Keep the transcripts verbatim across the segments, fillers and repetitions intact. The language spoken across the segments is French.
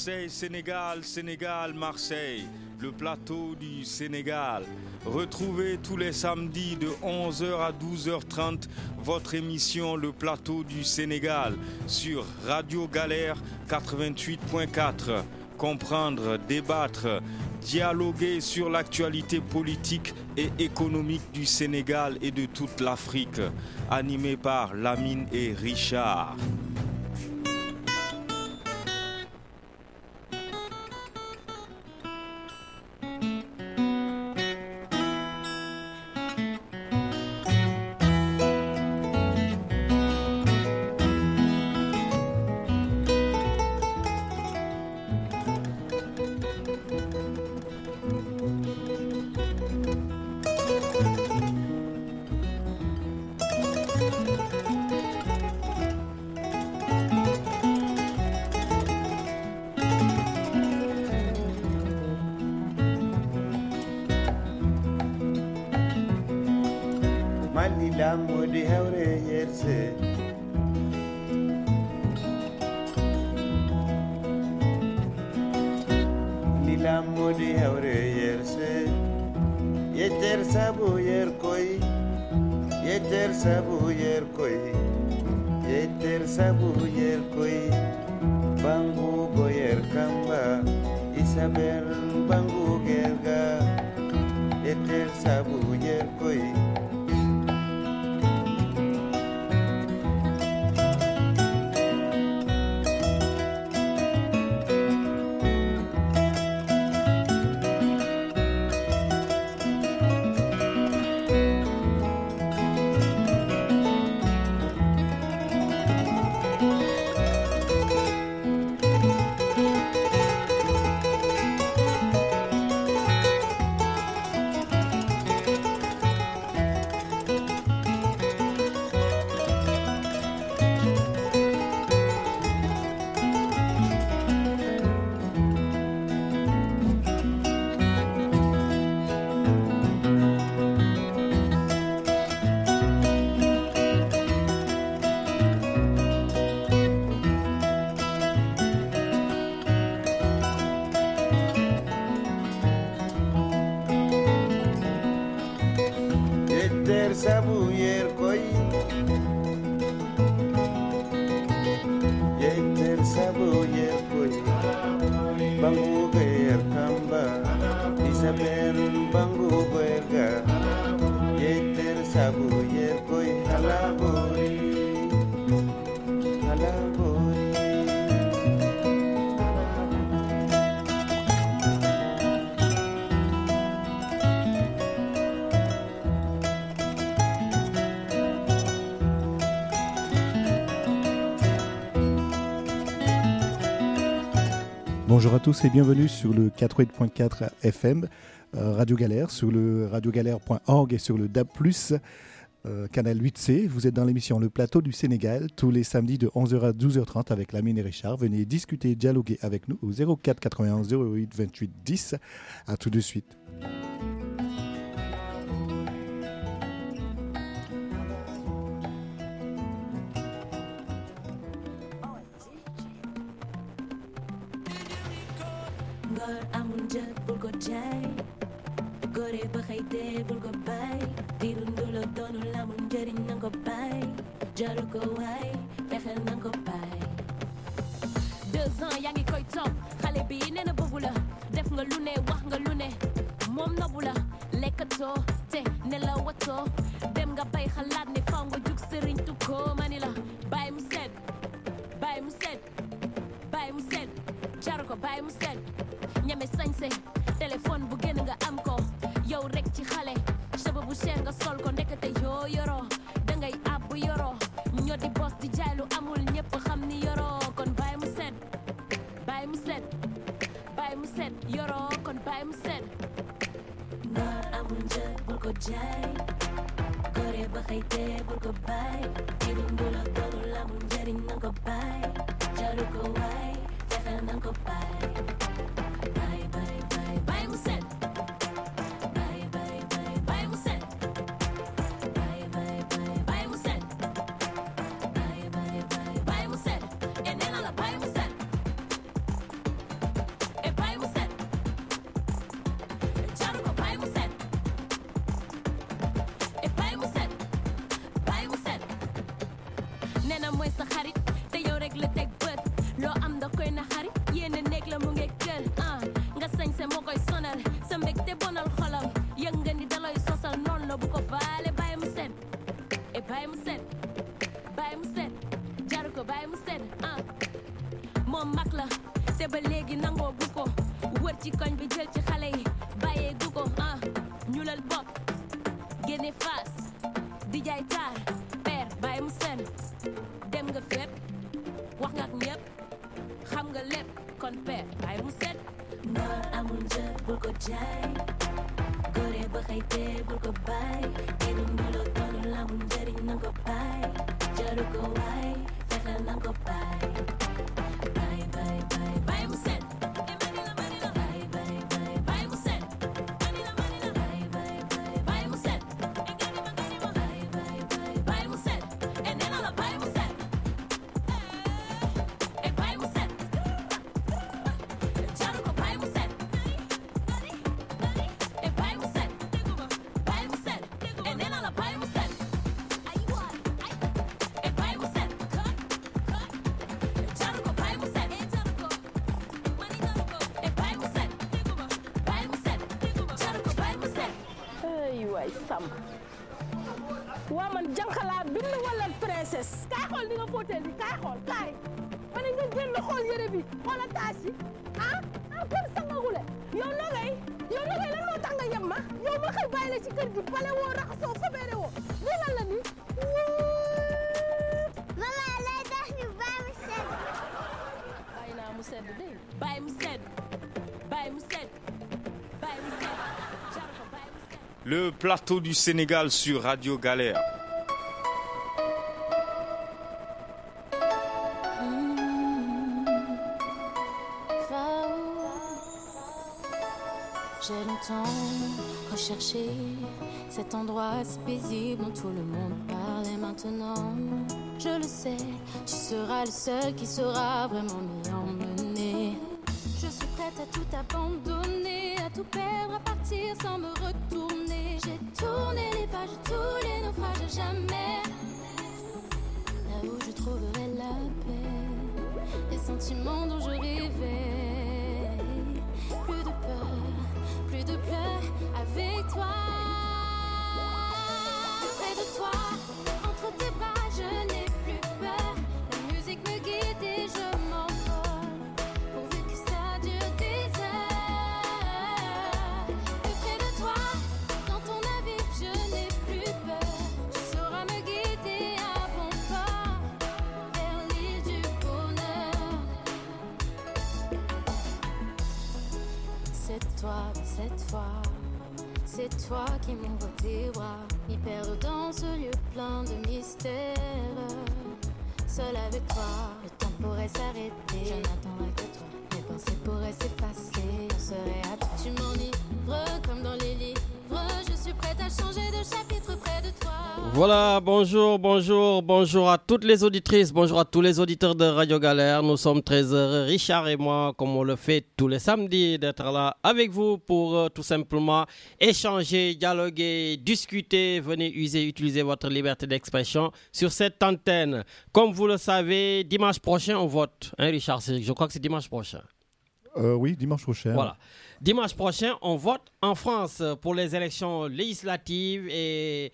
Marseille, Sénégal, Sénégal, Marseille, le plateau du Sénégal. Retrouvez tous les samedis de onze heures à douze heures trente votre émission Le plateau du Sénégal sur Radio Galère quatre-vingt-huit point quatre. Comprendre, débattre, dialoguer sur l'actualité politique et économique du Sénégal et de toute l'Afrique. Animé par Lamine et Richard. Bonjour à tous et bienvenue sur le quatre-vingt-huit point quatre F M, euh, Radio Galère, sur le radio galère point org et sur le D A B plus, euh, canal huit C. Vous êtes dans l'émission Le plateau du Sénégal, tous les samedis de onze heures à douze heures trente avec Lamine et Richard. Venez discuter, dialoguer avec nous au zéro quatre quatre-vingt-onze zéro huit vingt-huit dix. À tout de suite. Gore ba xëy dee bul ko bàyyi di dundu la doonu la mu njëriñ na ko bàyyi jaru ko waay fexeel na ko bàyyi deux ans yaa ngi koy topp xale bi nee na bëggu la def nga lu ne wax nga lu ne moom nobu la lekkatoo te ne la watoo dem nga bay xalaat ne faw nga jug sëriñ tu ko mani la bàyyi mu set bàyyi mu set bàyyi mu set jaru ko bàyyi mu set ñeme sañse téléphone bu génn nga am ko yow rek ci xale cheveux bu cher nga sol ko ndekete yoo yoroo dangay àbb yoroo ñoo di boss di jaay lu amul ñëpp xam ni yoroo kon bàyyi mu set bàyyi mu set bàyyi mu set yoroo kon bàyyi mu set ngor amul njër bul ko jaay gore ba xëy dee bul ko bàyyi di dundu la doonul amul njëriñ na ko bàyyi jaru ko waay fexeel na ko bàyyi bàyyi bàyyi bàyyi bàyyi mu set bàyyi bàyyi bàyyi bàyyi mu set bàyyi bàyyi bàyyi bàyyi mu set bàyyi bàyyi bàyyi bàyyi mu set e nee na la bàyyi mu set wër ci koñ bi jël ci xale yi bàyyee gu ko ah ñuulal bopp génne face di jaay taar père bàyyi mu sen dem nga fépp wax nga ak ñëpp xam nga lépp kon père bàyyi mu set ngor amul njër bul ko jaay góore ba xëy tee bul ko bàyyi déglu nduloo doonul amul njëriñ na ko bàyyi jaru ko waay fexeel na ko bàyyi bàyyi bàyyi bàyyi bàyyi mu set waa man jànqalaa bind wala princesse kaay xool ni nga footeel bi kaay xool kaay ma ne nga génn xool yére bi xoola taas yi ah ah kon sangagule yow nogay yow nogay lan moo tax nga yem ma yow ma xëy bàyyi la ci kër gi bale woo raxasoo fobeere woo lii lan la ni maman lay tax ñu bàyyi mu sedd bàyyi naa mu sedd dégg bàyyi mu sedd bàyyi mu sedd bàyyi mu sedd Le plateau du Sénégal sur Radio Galère. J'ai longtemps recherché cet endroit si paisible dont tout le monde parle et maintenant je le sais, tu seras le seul qui saura vraiment m'y emmener. Je suis prête à tout abandonner, à tout perdre, à partir sans me retourner. J'ai tourné les pages de tous les naufrages à jamais. Là où je trouverai la paix, les sentiments dont je rêvais. Plus de peur, plus de pleurs avec toi. Près de toi, entre tes bras, je n'ai plus peur. La musique me guide et je m'envole. Pourvu que ça dure des heures. Plus près de toi, dans ton navire, je n'ai plus peur. Tu sauras me guider à bon port vers l'île du bonheur. C'est toi, cette fois, c'est toi qui m'ouvre tes bras. M'y perdre dans ce lieu plein de mystères. Seul avec toi, le temps pourrait s'arrêter. Je n'attendrai que toi, mes pensées pourraient s'effacer. On serait à toi. Tu m'enivres comme dans les livres. Je suis prête à changer de chapitre près de toi. Voilà, bonjour, bonjour, bonjour à toutes les auditrices, bonjour à tous les auditeurs de Radio Galère. Nous sommes très heureux, Richard et moi, comme on le fait tous les samedis, d'être là avec vous pour euh, tout simplement échanger, dialoguer, discuter. Venez user, utiliser votre liberté d'expression sur cette antenne. Comme vous le savez, dimanche prochain, on vote. Hein, Richard, je crois que c'est dimanche prochain. Euh, oui, dimanche prochain. Voilà. Dimanche prochain, on vote en France pour les élections législatives et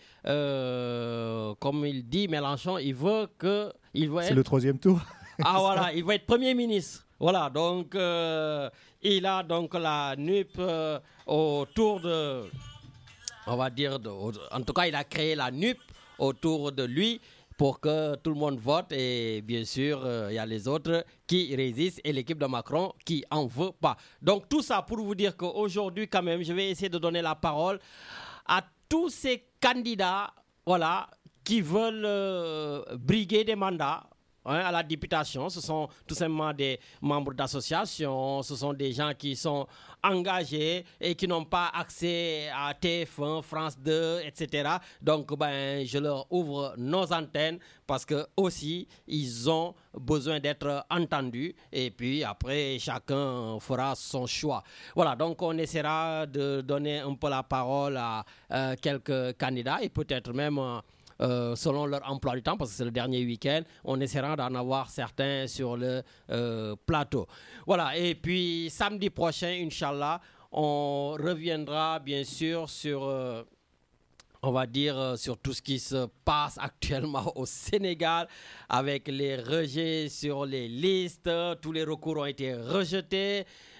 euh, comme il dit Mélenchon, il veut que... Il veut C'est être... le troisième tour. Ah voilà, il va être Premier ministre. Voilà, donc euh, il a donc la N U P euh, autour de... On va dire, de, en tout cas, il a créé la N U P autour de lui pour que tout le monde vote et bien sûr, il euh, y a les autres qui résistent et l'équipe de Macron qui en veut pas. Donc tout ça pour vous dire qu'aujourd'hui quand même, je vais essayer de donner la parole à tous ces candidats voilà, qui veulent euh, briguer des mandats. Hein, à la députation, ce sont tout simplement des membres d'associations, ce sont des gens qui sont engagés et qui n'ont pas accès à T F un, France deux, et cetera. Donc, ben, je leur ouvre nos antennes parce que aussi ils ont besoin d'être entendus et puis après chacun fera son choix. Voilà, donc on essaiera de donner un peu la parole à euh, quelques candidats et peut-être même euh, Euh, selon leur emploi du temps, parce que c'est le dernier week-end, on essaiera d'en avoir certains sur le euh, plateau. Voilà, et puis samedi prochain, Inch'Allah, on reviendra bien sûr sur, euh, on va dire, euh, sur tout ce qui se passe actuellement au Sénégal, avec les rejets sur les listes, tous les recours ont été rejetés.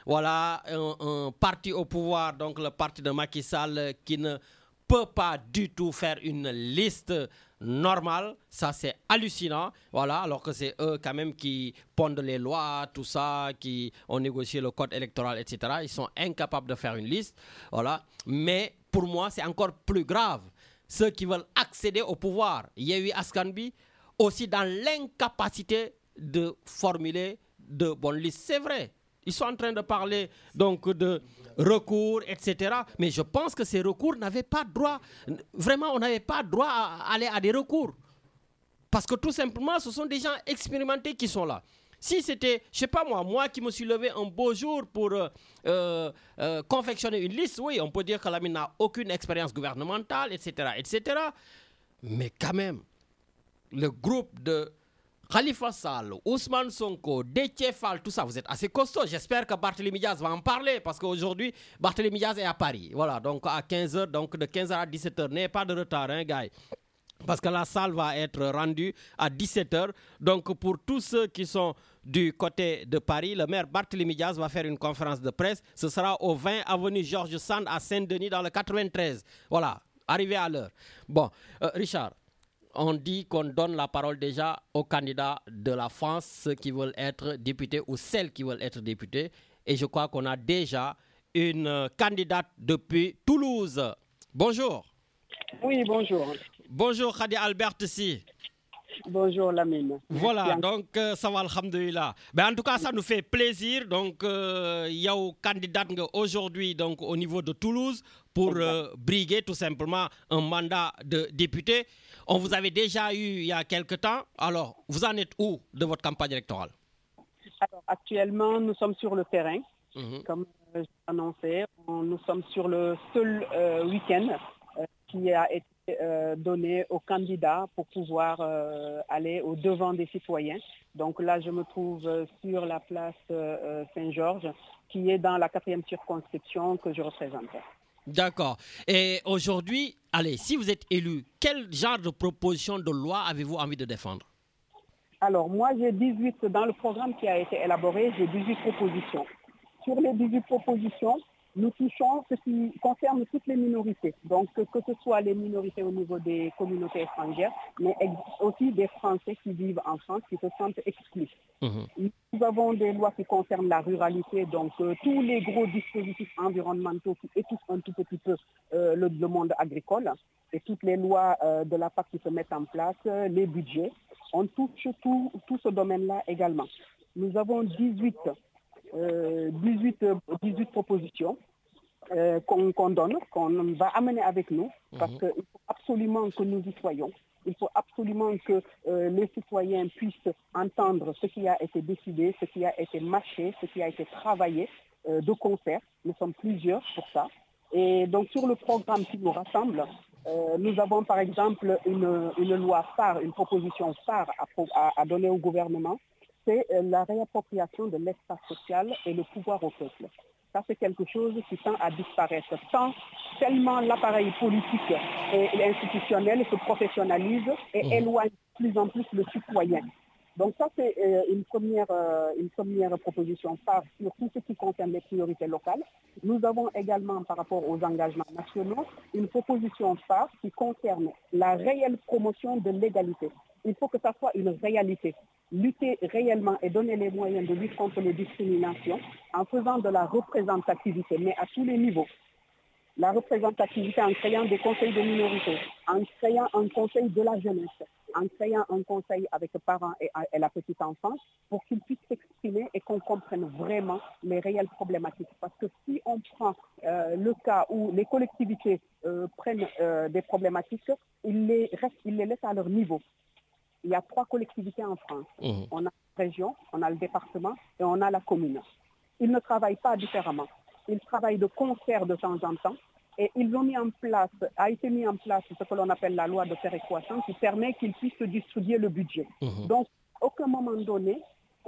voilà, un, un parti au pouvoir, donc le parti de Macky Sall, qui ne peut pas du tout faire une liste normale. Ça, c'est hallucinant. Voilà, alors que c'est eux quand même qui pondent les lois, tout ça, qui ont négocié le code électoral, et cetera. Ils sont incapables de faire une liste. Voilà. Mais pour moi, c'est encore plus grave. Ceux qui veulent accéder au pouvoir, Yewwi Askan Wi, aussi dans l'incapacité de formuler de bonnes listes. C'est vrai. Ils sont en train de parler donc de recours, et cetera. Mais je pense que ces recours n'avaient pas droit. Vraiment, on n'avait pas droit à aller à des recours. Parce que tout simplement, ce sont des gens expérimentés qui sont là. Si c'était, je ne sais pas moi, moi qui me suis levé un beau jour pour euh, euh, confectionner une liste, oui, on peut dire que Lamine n'a aucune expérience gouvernementale, et cetera, et cetera. Mais quand même, le groupe de Khalifa Sall, Ousmane Sonko, Déthié Fall, tout ça, vous êtes assez costaud. J'espère que Barthélémy Diaz va en parler parce qu'aujourd'hui, Barthélémy Diaz est à Paris. Voilà, donc à quinze heures, donc de quinze heures à dix-sept heures. N'ayez pas de retard, hein, gars. Parce que la salle va être rendue à dix-sept heures. Donc pour tous ceux qui sont du côté de Paris, le maire Barthélémy Diaz va faire une conférence de presse. Ce sera au vingt avenue Georges Sand à Saint-Denis dans le quatre-vingt-treize. Voilà, arrivé à l'heure. Bon, euh, Richard. On dit qu'on donne la parole déjà aux candidats de la France, ceux qui veulent être députés ou celles qui veulent être députés. Et je crois qu'on a déjà une candidate depuis Toulouse. Bonjour. Oui, bonjour. Bonjour Khady Albert si. Bonjour Lamine. Voilà, donc euh, ça va, alhamdoulilah. Ben, en tout cas, ça nous fait plaisir. Donc, euh, il y a une candidate aujourd'hui donc, au niveau de Toulouse pour euh, briguer tout simplement un mandat de député. On vous avait déjà eu il y a quelque temps. Alors, vous en êtes où de votre campagne électorale? Alors, actuellement, nous sommes sur le terrain. Mm-hmm. Comme euh, j'ai annoncé, on, nous sommes sur le seul euh, week-end euh, qui a été euh, donné aux candidats pour pouvoir euh, aller au devant des citoyens. Donc là, je me trouve euh, sur la place euh, Saint-Georges, qui est dans la quatrième circonscription que je représente. D'accord. Et aujourd'hui, allez, si vous êtes élu, quel genre de proposition de loi avez-vous envie de défendre? Alors, moi, j'ai dix-huit, dans le programme qui a été élaboré, j'ai dix-huit propositions. Sur les dix-huit propositions, nous touchons ce qui concerne toutes les minorités. Donc, que ce soit les minorités au niveau des communautés étrangères, mais aussi des Français qui vivent en France, qui se sentent exclus. Mmh. Nous avons des lois qui concernent la ruralité, donc euh, tous les gros dispositifs environnementaux qui étouffent un tout petit peu euh, le, le monde agricole, et toutes les lois euh, de la P A C qui se mettent en place, euh, les budgets. On touche tout, tout ce domaine-là également. Nous avons dix-huit, euh, dix-huit, dix-huit propositions euh, qu'on, qu'on donne, qu'on va amener avec nous, parce mmh. qu'il faut absolument que nous y soyons. Il faut absolument que euh, les citoyens puissent entendre ce qui a été décidé, ce qui a été mâché, ce qui a été travaillé euh, de concert. Nous sommes plusieurs pour ça. Et donc sur le programme qui nous rassemble, euh, nous avons par exemple une, une loi phare, une proposition phare à, à, à donner au gouvernement. C'est euh, la réappropriation de l'espace social et le pouvoir au peuple. Ça, c'est quelque chose qui tend à disparaître. Tant, tellement l'appareil politique et institutionnel se professionnalise et mmh. éloigne de plus en plus le citoyen. Donc ça, c'est euh, une, première, euh, une première proposition phare sur tout ce qui concerne les priorités locales. Nous avons également, par rapport aux engagements nationaux, une proposition phare qui concerne la réelle promotion de l'égalité. Il faut que ça soit une réalité. Lutter réellement et donner les moyens de lutte contre les discriminations en faisant de la représentativité, mais à tous les niveaux. La représentativité en créant des conseils de minorité, en créant un conseil de la jeunesse, en créant un conseil avec les parents et, et la petite enfance pour qu'ils puissent s'exprimer et qu'on comprenne vraiment les réelles problématiques. Parce que si on prend euh, le cas où les collectivités euh, prennent euh, des problématiques, ils les, restent, ils les laissent à leur niveau. Il y a trois collectivités en France. Mmh. On a la région, on a le département et on a la commune. Ils ne travaillent pas différemment. Ils travaillent de concert de temps en temps. Et ils ont mis en place, a été mis en place ce que l'on appelle la loi de péréquation qui permet qu'ils puissent distribuer le budget. Mmh. Donc, à aucun moment donné,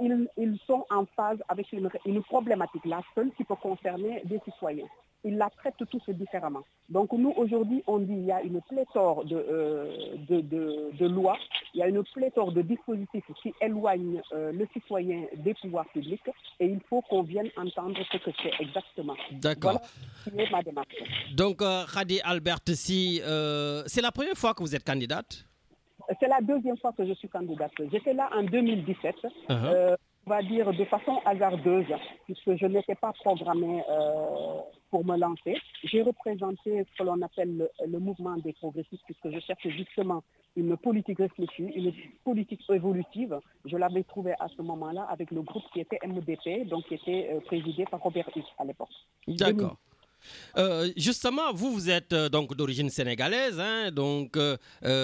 ils, ils sont en phase avec une, une problématique, la seule qui peut concerner des citoyens. Ils la traitent tous différemment. Donc nous, aujourd'hui, on dit qu'il y a une pléthore de, euh, de, de, de lois, il y a une pléthore de dispositifs qui éloignent euh, le citoyen des pouvoirs publics et il faut qu'on vienne entendre ce que c'est exactement. D'accord. Voilà ma démarche. Donc, euh, Khady Albert Sy, euh, c'est la première fois que vous êtes candidate? C'est la deuxième fois que je suis candidate. J'étais là en deux mille dix-sept. Uh-huh. euh, on va dire de façon hasardeuse, puisque je n'étais pas programmée euh, pour me lancer. J'ai représenté ce que l'on appelle le, le mouvement des progressistes, puisque je cherchais justement une politique réfléchie, une politique évolutive. Je l'avais trouvée à ce moment-là avec le groupe qui était M D P, donc qui était euh, présidé par Robert Hus à l'époque. D'accord. Euh, justement, vous, vous êtes euh, donc d'origine sénégalaise, hein, donc euh,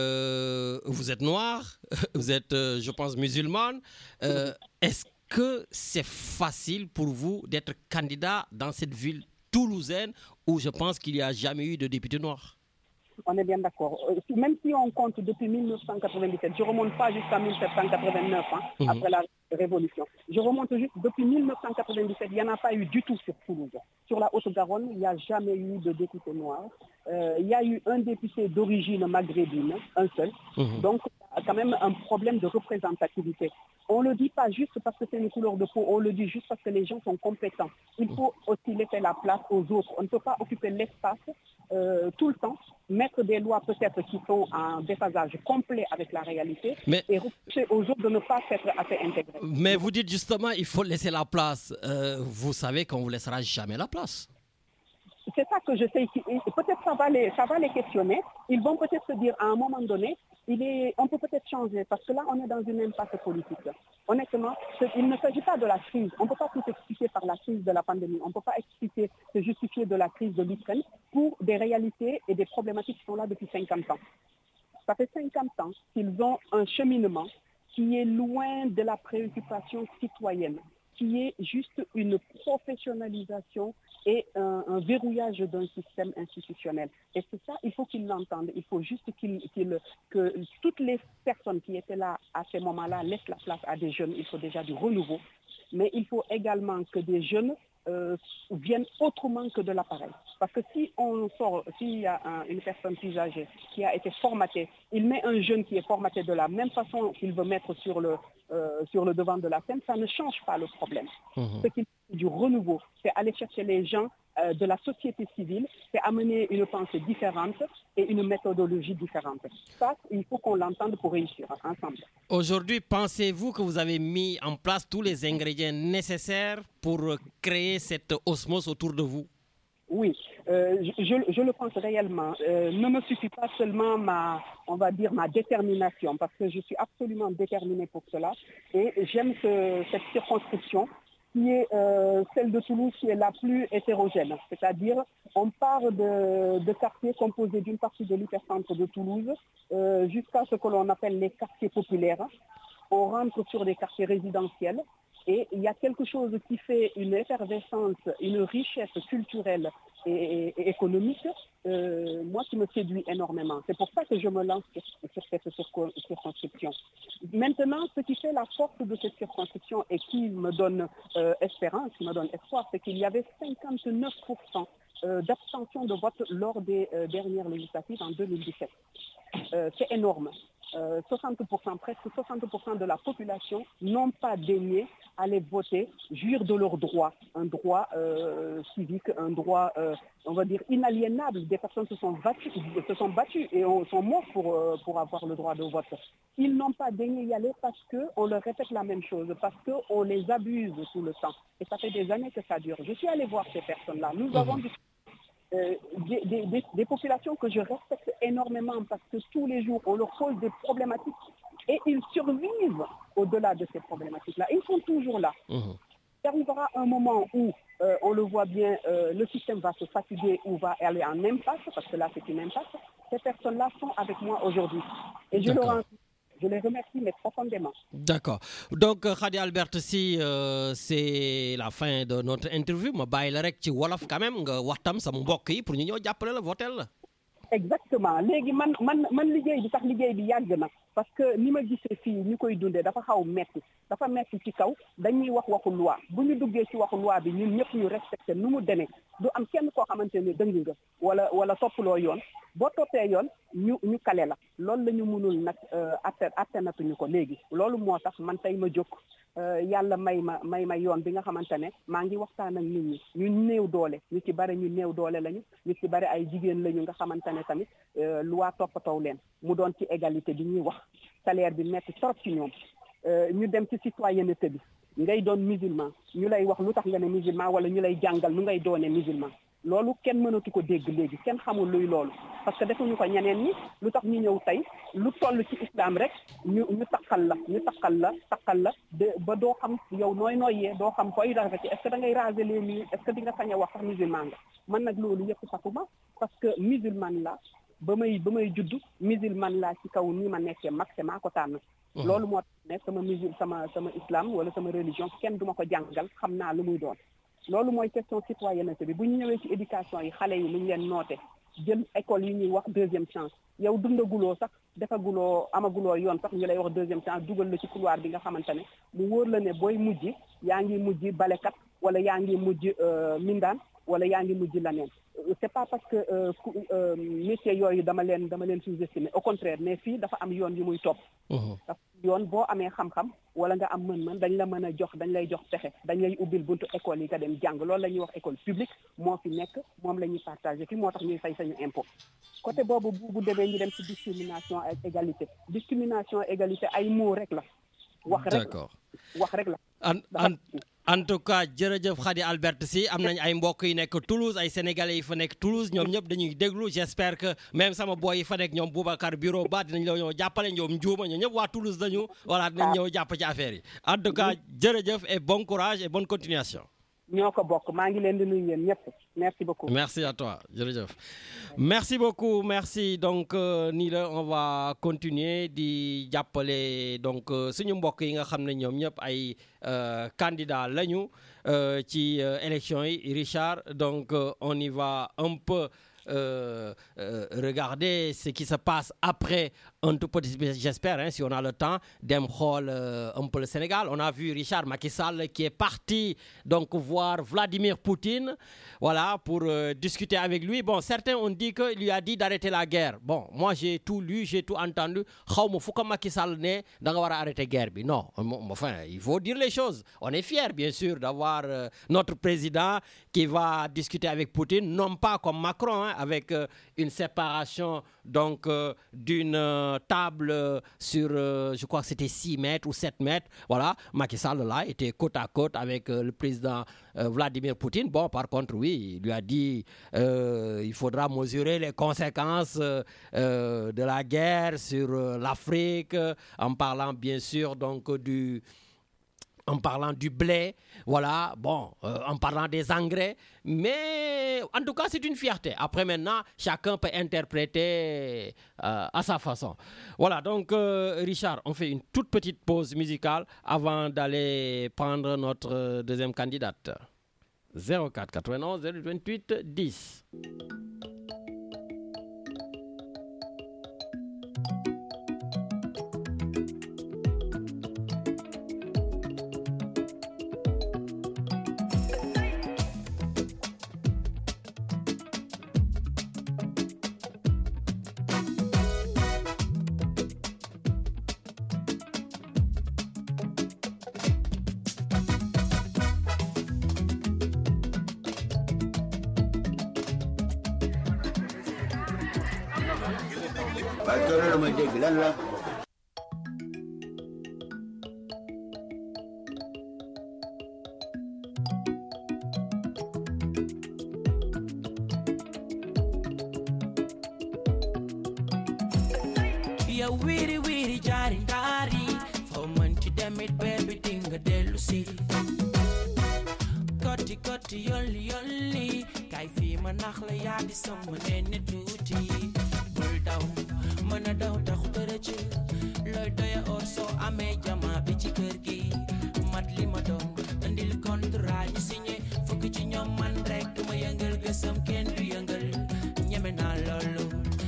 euh, vous êtes noir, vous êtes, euh, je pense, musulmane. Euh, est-ce que c'est facile pour vous d'être candidat dans cette ville toulousaine où je pense qu'il n'y a jamais eu de député noir? On est bien d'accord. Même si on compte depuis mille neuf cent quatre-vingt-dix-sept, je ne remonte pas jusqu'à mille sept cent quatre-vingt-neuf, hein, mmh. après la Révolution. Je remonte juste depuis mille neuf cent quatre-vingt-dix-sept, il n'y en a pas eu du tout sur Toulouse. Sur la Haute-Garonne, il n'y a jamais eu de député noir. Euh, il y a eu un député d'origine maghrébine, un seul. Mmh. Donc, il y a quand même un problème de représentativité. On ne le dit pas juste parce que c'est une couleur de peau, on le dit juste parce que les gens sont compétents. Il faut aussi laisser la place aux autres. On ne peut pas occuper l'espace euh, tout le temps, mettre des lois peut-être qui sont en déphasage complet avec la réalité, mais, et reprocher aux autres de ne pas s'être assez intégrés. Mais vous dites justement il faut laisser la place. Euh, vous savez qu'on ne vous laissera jamais la place. C'est ça que je sais. Peut-être ça va les, ça va les questionner. Ils vont peut-être se dire à un moment donné, il est, on peut peut-être changer parce que là, on est dans une impasse politique. Honnêtement, il ne s'agit pas de la crise. On ne peut pas tout expliquer par la crise de la pandémie. On ne peut pas expliquer, se justifier de la crise de l'Ukraine pour des réalités et des problématiques qui sont là depuis cinquante ans. Ça fait cinquante ans qu'ils ont un cheminement qui est loin de la préoccupation citoyenne, qui est juste une professionnalisation et un, un verrouillage d'un système institutionnel. Et c'est ça, il faut qu'ils l'entendent. Il faut juste qu'ils, qu'ils, que toutes les personnes qui étaient là à ces moments-là laissent la place à des jeunes. Il faut déjà du renouveau. Mais il faut également que des jeunes euh, viennent autrement que de l'appareil. Parce que si on sort, s'il y a un, une personne plus âgée qui a été formatée, il met un jeune qui est formaté de la même façon qu'il veut mettre sur le, euh, sur le devant de la scène, ça ne change pas le problème. Mmh. Ce qu'il faut du renouveau, c'est aller chercher les gens euh, de la société civile, c'est amener une pensée différente et une méthodologie différente. Ça, il faut qu'on l'entende pour réussir ensemble. Aujourd'hui, pensez-vous que vous avez mis en place tous les ingrédients nécessaires pour créer cette osmose autour de vous? Oui, euh, je, je le pense réellement. Euh, ne me suffit pas seulement ma, on va dire, ma détermination, parce que je suis absolument déterminée pour cela. Et j'aime ce, cette circonscription qui est euh, celle de Toulouse qui est la plus hétérogène. C'est-à-dire, on part de, de quartiers composés d'une partie de l'hypercentre de Toulouse euh, jusqu'à ce que l'on appelle les quartiers populaires. On rentre sur des quartiers résidentiels. Et il y a quelque chose qui fait une effervescence, une richesse culturelle et, et, et économique, euh, moi qui me séduit énormément. C'est pour ça que je me lance sur, sur cette circonscription. Maintenant, ce qui fait la force de cette circonscription et qui me donne euh, espérance, qui me donne espoir, c'est qu'il y avait cinquante-neuf pour cent euh, d'abstention de vote lors des euh, dernières législatives en deux mille dix-sept. Euh, c'est énorme. Euh, soixante pour cent, presque soixante pour cent de la population n'ont pas daigné aller voter, jouir de leurs droits, un droit euh, civique, un droit, euh, on va dire, inaliénable. Des personnes se sont battues, se sont battues et on, sont morts pour, euh, pour avoir le droit de vote. Ils n'ont pas daigné y aller parce qu'on leur répète la même chose, parce qu'on les abuse tout le temps. Et ça fait des années que ça dure. Je suis allée voir ces personnes-là. Nous mmh. avons du Euh, des, des, des, des populations que je respecte énormément parce que tous les jours, on leur pose des problématiques et ils survivent au-delà de ces problématiques-là. Ils sont toujours là. Mmh. Il arrivera un moment où, euh, on le voit bien, euh, le système va se fatiguer ou va aller en impasse, parce que là, c'est une impasse. Ces personnes-là sont avec moi aujourd'hui. Et je leur en... Je les remercie, mais profondément. D'accord. Donc, Khady Albert Sy, euh, c'est la fin de notre interview. Ma bàyyi la rek ci wolof quand même nga waxtam sama mbokk yi pour ñu ñëw jàppale la voter la. exactement léegi man man man liggéey bi sax liggéey bi yàgg na parce que ni ma gisee fii ñu koy dundee dafa xaw metti dafa metti ci kaw dañuy wax waxu loi bu ñu duggee ci waxu loi bi ñun ñëpp ñu respecté nu mu demee du am kenn koo xamante ne dëng nga wala wala toppaloo yoon boo toppee yoon ñu ñu kale la loolu la ñu mënul nag atte attenatuñu ko léegi loolu moo tax man tey ma jóg yàlla may ma may ma yoon bi nga xamante ne maa ngi waxtaan ak nit ñi ñu néew doole ñu ci bari ñu néew doole lañu ñu ci bari ay jigéen lañu nga xamante ne tamit loi toppatoo leen mu doon ci égalité bi ñuy wax salaire bi metti trop ci ñoom ñu dem ci citoyenneté bi ngay doon musulman ñu lay wax lu tax nga ne musulman wala ñu lay jàngal nu ngay doone musulman loolu kenn mënatu ko dégg léegi kenn xamul luy loolu parce que defuñu ko ñeneen ñi lu tax ñu ñëw tey lu toll ci islam rek ñu ñu takkal la ñu takkal la takkal la de ba doo xam yow nooy nooyee doo xam koy rafet est-ce que da ngay raser les murs est-ce que di nga sañ a wax sax musulman nga man nag loolu yëpp sakuma parce que musulman la ba may ba may judd musulman laa ci kaw nii ma nekkee mag te maa ko tànn loolu moo tax ne sama musul sama sama islam wala sama religion kenn duma ko jàngal xam naa lu muy doon loolu mooy question citoyenneté bi bu ñu ñëwee ci éducation yi xale yi lu ñu leen noote jël école yi ñuy wax deuxième chance yow dundaguloo sax defaguloo amaguloo yoon sax ñu lay wax deuxième chance dugal la ci couloir bi nga xamante ne mu wóor la ne booy mujj yaa ngi mujj balekat wala yaa ngi mujj mindaan wala yaa ngi mujj laneen c'est pas parce que métier yooyu dama leen dama leen sous-estimer au contraire mais fii dafa am yoon yu muy topp dafa yoon boo amee xam-xam wala nga am mën-mën dañ la mën a jox dañ lay jox pexe dañ lay ubbil buntu école yi nga dem jàng loolu la ñuy wax école publique moo fi nekk moom la ñuy partagé fi moo tax ñuy fay sañu impôt côté boobu bu bu demee ñu dem ci discrimination ak égalité discrimination égalité ay mots rek la wax rek la wax rek la en tout cas jërëjëf Khady Albert Sy am nañ ay mbokk yi nekk Toulouse ay sénégalais yi fa nekk Toulouse ñoom ñëpp dañuy déglu j'espère que même sama boy yi fa nekk ñoom Boubacar Bureau Ba dinañ la ñëw jàppale ñoom Ndiouma ñoom ñëpp waa Toulouse dañu voilà dinañ ñëw jàpp ci affaire yi en tout cas jërëjëf et bon courage et bonne continuation. ñoo ko bokk maa ngi leen di nuyu yéen ñëpp merci beaucoup. merci à toi jërëjëf merci beaucoup merci donc nii la on va continuer di jàppale donc suñu mbokk yi nga xam ne ñoom ñëpp ay candidats lañu ci élection yi Richard donc on y va un peu euh, euh, regarder ce qui se passe après un tout petit peu, j'espère, hein, si on a le temps, dem xool euh, un peu le Sénégal. On a vu Richard Macky Sall qui est parti donc voir Vladimir Poutine, voilà, pour euh, discuter avec lui. Bon, certains ont dit qu'il lui a dit d'arrêter la guerre. Bon, moi j'ai tout lu, j'ai tout entendu. Xaw ma fu ko Macky Sall ne da nga war a arrêter guerre bi. Non, enfin, il faut dire les choses. On est fiers, bien sûr, d'avoir euh, notre président qui va discuter avec Poutine, non pas comme Macron, hein, avec euh, une séparation donc euh, d'une euh, table euh, sur, euh, je crois que c'était six mètres ou sept mètres. Voilà, Macky Sall là était côte à côte avec euh, le président euh, Vladimir Poutine. Bon, par contre, oui, il lui a dit euh, il faudra mesurer les conséquences euh, euh, de la guerre sur euh, l'Afrique, euh, en parlant bien sûr donc du en parlant du blé, voilà, bon, euh, en parlant des engrais, mais en tout cas, c'est une fierté. Après, maintenant, chacun peut interpréter euh, à sa façon. Voilà, donc, euh, Richard, on fait une toute petite pause musicale avant d'aller prendre notre euh, deuxième candidate. zéro quatre quatre-vingt-onze zéro vingt-huit dix. ma dégg lan la ya wiri wiri jari jari fo man ci demit baby dinga delu si koti koti yolli yolli kay fi ma nax la yaa di sama nene tuuti bul daw mën a daw tax bërëc looy doya or soo amee jama bi ci kër gi mat li ma doon andil contrat ñu signé fukk ci ñoom man rek ma yëngal gësam kenn du yëngal ñeme naa loolu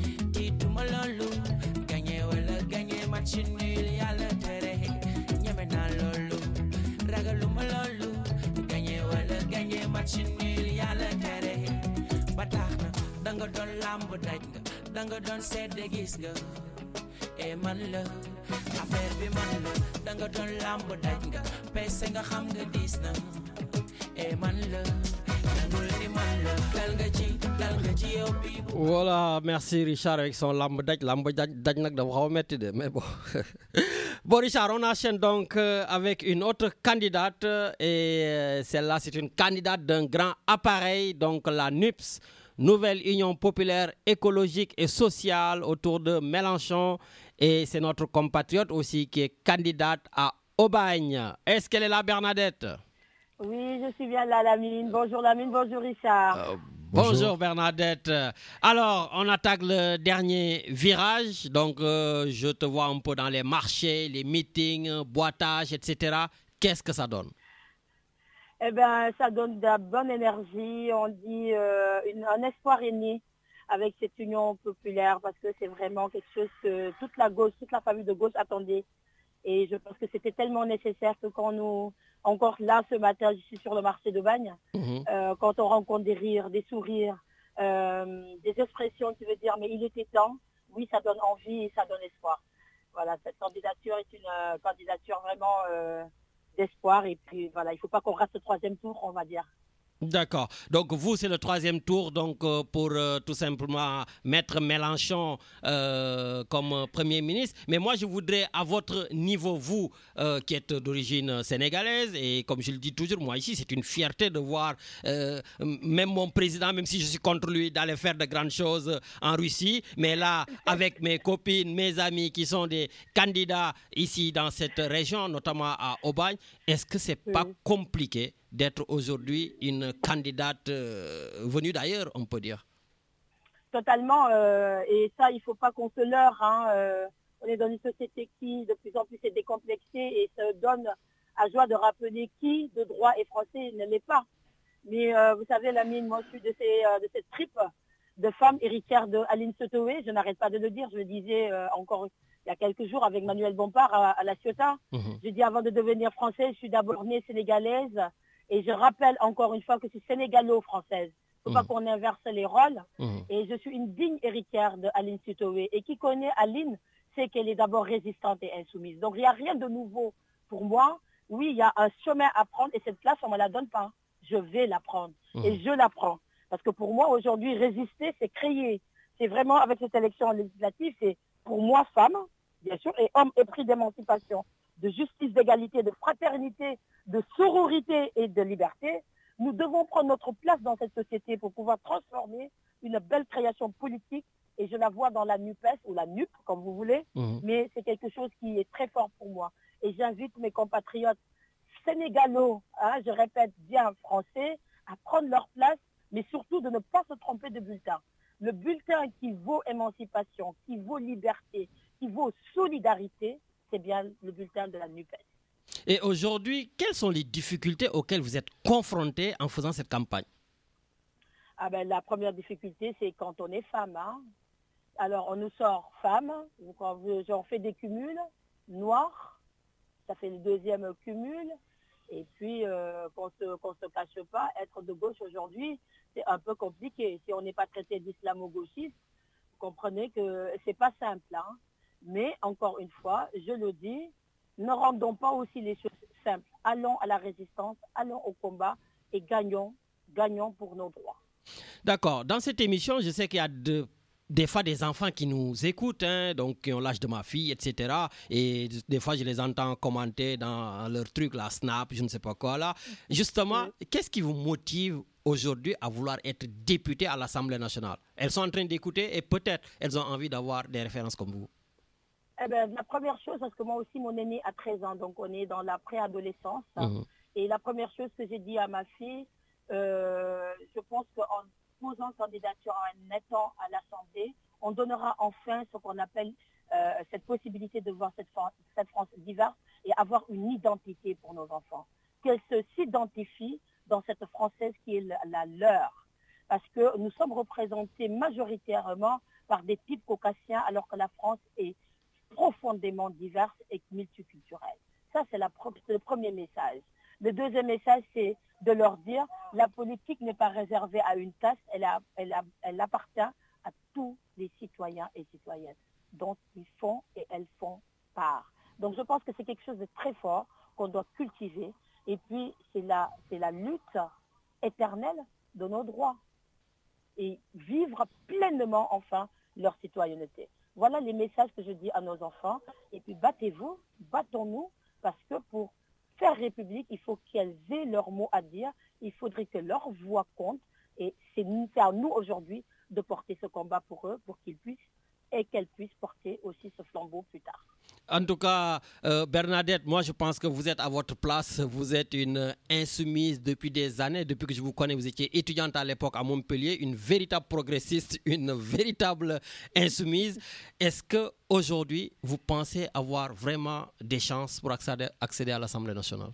ragaluma loolu gagné wala gagné match nul yàlla tere ñeme naa loolu ragaluma loolu gagné wala gagné match nul yàlla tere ba tax na danga doon lamb daj nga danga doon sedd gis nga e man la affaire bi man la danga doon lamb daj nga pese nga xam nga diis na e man la nangul ni man la dal nga ci dal nga ci yow bi Voilà, merci Richard avec son lamb daj lamb daj daj nag dafa xaw a metti de mais bon bon Richard, on enchaîne donc euh, avec une autre candidate euh, et euh, celle-là c'est une candidate d'un grand appareil, donc la N U P S, Nouvelle Union Populaire Écologique et Sociale autour de Mélenchon, et c'est notre compatriote aussi qui est candidate à Aubagne. Est-ce qu'elle est là, Bernadette? Oui, je suis bien là, Lamine. Bonjour Lamine, bonjour Richard. Euh, bonjour. bonjour Bernadette. Alors, on attaque le dernier virage. Donc, euh, je te vois un peu dans les marchés, les meetings, boitages, et cetera. Qu'est-ce que ça donne? Eh bien, ça donne de la bonne énergie. On dit euh, une, un espoir est né avec cette union populaire parce que c'est vraiment quelque chose que toute la gauche, toute la famille de gauche attendait. Et je pense que c'était tellement nécessaire que quand nous, encore là ce matin, je suis sur le marché de Bagne, mmh. euh, quand on rencontre des rires, des sourires, euh, des expressions qui veut dire mais il était temps, oui ça donne envie et ça donne espoir. Voilà, cette candidature est une euh, candidature vraiment euh, d'espoir et puis voilà, il ne faut pas qu'on rate ce troisième tour, on va dire. D'accord. Donc vous, c'est le troisième tour donc, euh, pour euh, tout simplement mettre Mélenchon euh, comme Premier ministre. Mais moi, je voudrais, à votre niveau, vous euh, qui êtes d'origine sénégalaise, et comme je le dis toujours, moi ici, c'est une fierté de voir euh, même mon président, même si je suis contre lui, d'aller faire de grandes choses en Russie. Mais là, avec mes copines, mes amis qui sont des candidats ici dans cette région, notamment à Aubagne, est-ce que c'est oui. pas compliqué d'être aujourd'hui une candidate euh, venue d'ailleurs, on peut dire? Totalement, euh, et ça, il ne faut pas qu'on se leurre. Hein, euh, on est dans une société qui, de plus en plus, est décomplexée et se donne à joie de rappeler qui, de droit et français, ne l'est pas. Mais euh, vous savez, Lamine, moi, je suis de, ces, euh, de cette tripe de femmes héritières de Aline Sitoé. Je n'arrête pas de le dire. Je le disais euh, encore il y a quelques jours avec Manuel Bompard à, à La Ciotat. Mmh. Je dis, avant de devenir française, je suis d'abord née sénégalaise. Et je rappelle encore une fois que je suis sénégalo-française. Il ne faut mmh. pas qu'on inverse les rôles. Mmh. Et je suis une digne héritière de Aline Sitoé. Et qui connaît Aline sait qu'elle est d'abord résistante et insoumise. Donc il n'y a rien de nouveau pour moi. Oui, il y a un chemin à prendre et cette place, on ne me la donne pas. Je vais la prendre. Mmh. Et je la prends. Parce que pour moi, aujourd'hui, résister, c'est créer. C'est vraiment, avec cette élection législative, c'est pour moi, femme, bien sûr, et homme épris d'émancipation, de justice, d'égalité, de fraternité, de sororité et de liberté, nous devons prendre notre place dans cette société pour pouvoir transformer une belle création politique. Et je la vois dans la N U P E S ou la N U P, comme vous voulez, mmh. mais c'est quelque chose qui est très fort pour moi. Et j'invite mes compatriotes sénégalo, hein, je répète bien français, à prendre leur place, mais surtout de ne pas se tromper de bulletin. Le bulletin qui vaut émancipation, qui vaut liberté, qui vaut solidarité, c'est bien le bulletin de la N U P E S. Et aujourd'hui, quelles sont les difficultés auxquelles vous êtes confrontés en faisant cette campagne? Ah ben, la première difficulté, c'est quand on est femme. Hein. Alors, on nous sort femme, donc on, on fait des cumuls, noirs, ça fait le deuxième cumul. Et puis, euh, qu'on ne se, qu'on se cache pas, être de gauche aujourd'hui, c'est un peu compliqué. Si on n'est pas traité d'islamo-gauchiste, vous comprenez que ce n'est pas simple. Hein. Mais, encore une fois, je le dis, ne rendons pas aussi les choses simples. Allons à la résistance, allons au combat et gagnons, gagnons pour nos droits. D'accord. Dans cette émission, je sais qu'il y a de, des fois des enfants qui nous écoutent, hein, donc qui ont l'âge de ma fille, et cetera. Et des fois, je les entends commenter dans leur truc, la Snap, je ne sais pas quoi là. Justement, oui. Qu'est-ce qui vous motive aujourd'hui à vouloir être député à l'Assemblée nationale? Elles sont en train d'écouter et peut-être elles ont envie d'avoir des références comme vous. Eh ben, la première chose, parce que moi aussi, mon aîné a treize ans, donc on est dans la préadolescence. Mmh. Et la première chose que j'ai dit à ma fille, euh, je pense qu'en posant candidature en étant à l'Assemblée, on donnera enfin ce qu'on appelle euh, cette possibilité de voir cette France, cette France diverse et avoir une identité pour nos enfants. Qu'elles se s'identifient dans cette Française qui est la, la leur. Parce que nous sommes représentés majoritairement par des types caucasiens alors que la France est profondément diverse et multiculturelle. Ça, c'est, la, c'est le premier message. Le deuxième message, c'est de leur dire la politique n'est pas réservée à une caste, elle, a, elle, a, elle appartient à tous les citoyens et citoyennes dont ils font et elles font part. Donc je pense que c'est quelque chose de très fort qu'on doit cultiver. Et puis, c'est la, c'est la lutte éternelle de nos droits. Et vivre pleinement, enfin, leur citoyenneté. Voilà les messages que je dis à nos enfants. Et puis, battez-vous, battons-nous, parce que pour faire République, il faut qu'elles aient leur mot à dire. Il faudrait que leur voix compte. Et c'est, c'est à nous aujourd'hui de porter ce combat pour eux, pour qu'ils puissent et qu'elles puissent porter aussi ce flambeau plus tard. En tout cas, euh, Bernadette, moi je pense que vous êtes à votre place. Vous êtes une insoumise depuis des années. Depuis que je vous connais, vous étiez étudiante à l'époque à Montpellier, une véritable progressiste, une véritable insoumise. Est-ce qu'aujourd'hui, vous pensez avoir vraiment des chances pour accéder, accéder à l'Assemblée nationale?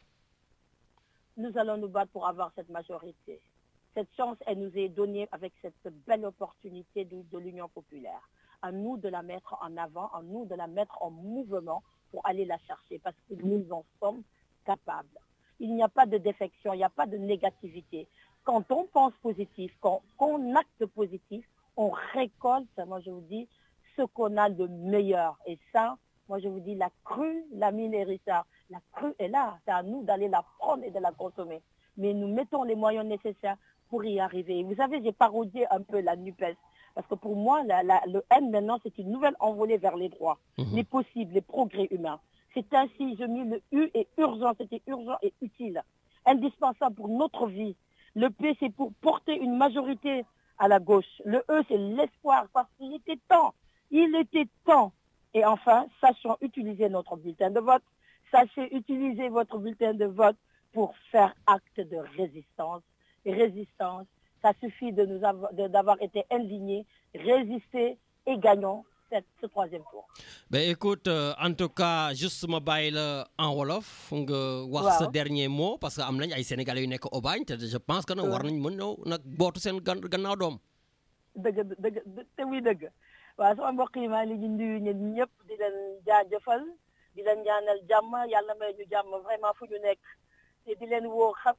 Nous allons nous battre pour avoir cette majorité. Cette chance, elle nous est donnée avec cette belle opportunité de, de l'Union populaire. À nous de la mettre en avant, à nous de la mettre en mouvement pour aller la chercher, parce que nous en sommes capables. Il n'y a pas de défection, il n'y a pas de négativité. Quand on pense positif, quand on acte positif, on récolte, moi je vous dis, ce qu'on a de meilleur. Et ça, moi je vous dis, la crue, la mine et Richard, la crue est là, c'est à nous d'aller la prendre et de la consommer. Mais nous mettons les moyens nécessaires pour y arriver. Vous savez, j'ai parodié un peu la NUPES. Parce que pour moi, la, la, le N maintenant, c'est une nouvelle envolée vers les droits, mmh. les possibles, les progrès humains. C'est ainsi, je mis le U est urgent, c'était urgent et utile, indispensable pour notre vie. Le P, c'est pour porter une majorité à la gauche. Le E, c'est l'espoir, parce qu'il était temps. Il était temps. Et enfin, sachons utiliser notre bulletin de vote. Sachez utiliser votre bulletin de vote pour faire acte de résistance. Et résistance, ça suffit de nous avoir, de, d'avoir été indignés, résister et gagnons cette, ce troisième tour. Ben écoute, euh, en tout cas, juste ma bàyyi la en wolof nga wax sa dernier mot parce que am nañ ay Sénégalais yu nekk Aubagne te je pense que nag war nañ mën ñëw nag bootu seen gan gannaaw doom. dëgg dëgg te muy dëgg waaw sama mbokk yi maa ngi leen di nuyu ñun ñëpp di leen jaajëfal di leen ñaanal jàmm yàlla may ñu jàmm vraiment fu ñu nekk te di leen woo xam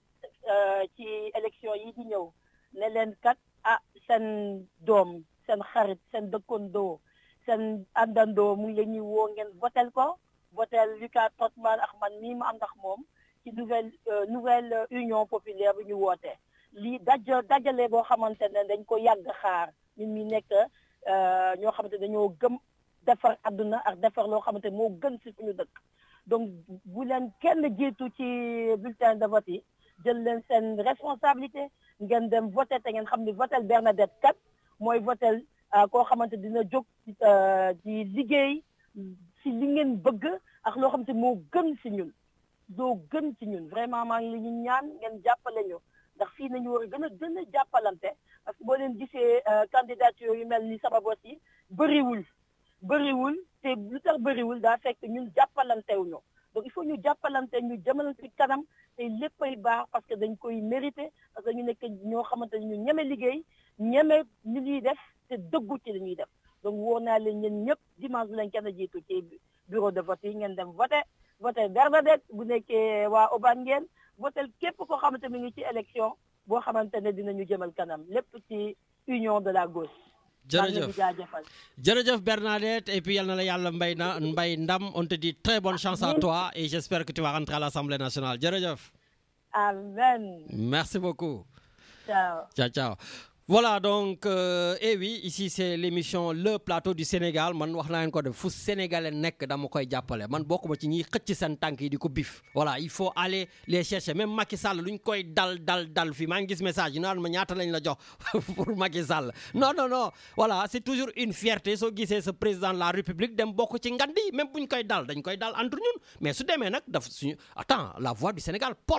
ci élection yi di ñëw. ne leen kat ah seen doom seen xarit seen dëkkandoo seen àndandoo mu ngi leen ñuy woo ngeen votel ko votel Lucas Totman ak man mii ma ànd ak moom ci nouvelle nouvelle union populaire bi ñu woote lii daj dajale boo xamante ne dañ ko yàgg xaar ñun mi nekk ñoo xamante dañoo gëm defar àdduna ak defar loo xamante moo gën ci suñu dëkk donc bu leen kenn jiitu ci bulletin de vote yi jël leen seen responsabilité ngeen dem voté te ngeen xam ni votel Bernadette kat mooy votel koo xamante dina jóg di liggéey si li ngeen bëgg ak loo xamante moo gën si ñun doo gën si ñun vraiment maa ngi ñu ñaan ngeen jàppale ñu ndax fii nañu war a gën a gën a jàppalante parce que boo leen gisee candidature yu mel ni sama bos yi bëriwul bëriwul te lu tax bëriwul daa fekk ñun jàppalantewuñu donc il faut ñu jàppalante ñu jëmal ci kanam te léppay baax parce que dañ koy mérité parce que ñu nekk ñoo xamante ne ñu ñeme liggéey ñeme li ñuy def te dëggu ci li ñuy def donc woo naa leen ñeen ñëpp dimanche lañ kenn jiitu ci bureau de vote yi ngeen dem voté voté Bernadette bu nekkee waa Aubagne ngeen voté képp koo xamante mi ngi ci élection boo xamante ne dinañu jëmal kanam lépp ci union de la gauche. jërëjëf jërëjëf Bernadette et puis yal na la yàlla mbay na mbay ndam on te dit très bonne chance à toi et j'espère que tu vas rentrer à l'Assemblée nationale jërëjëf. Amen. Merci beaucoup. Ciao. Ciao ciao. Voilà donc euh, et oui ici c'est l'émission Le Plateau du Sénégal man wax naa leen ko def fu sénégalais nekk dama koy jàppale man bokkuma ci ñiy xëcc seen tànk yi di ko bif voilà il faut aller les chercher même Macky Sall luñ koy dal dal dal fii maa ngi gis message yi naan ma ñaata lañ la jox pour Macky Sall non non non voilà c'est toujours une fierté soo gisee ce président de la République dem bokk ci ngandi même buñ koy dal dañ koy dal entre ñun mais su demee nag daf suñu attends la voix du Sénégal porte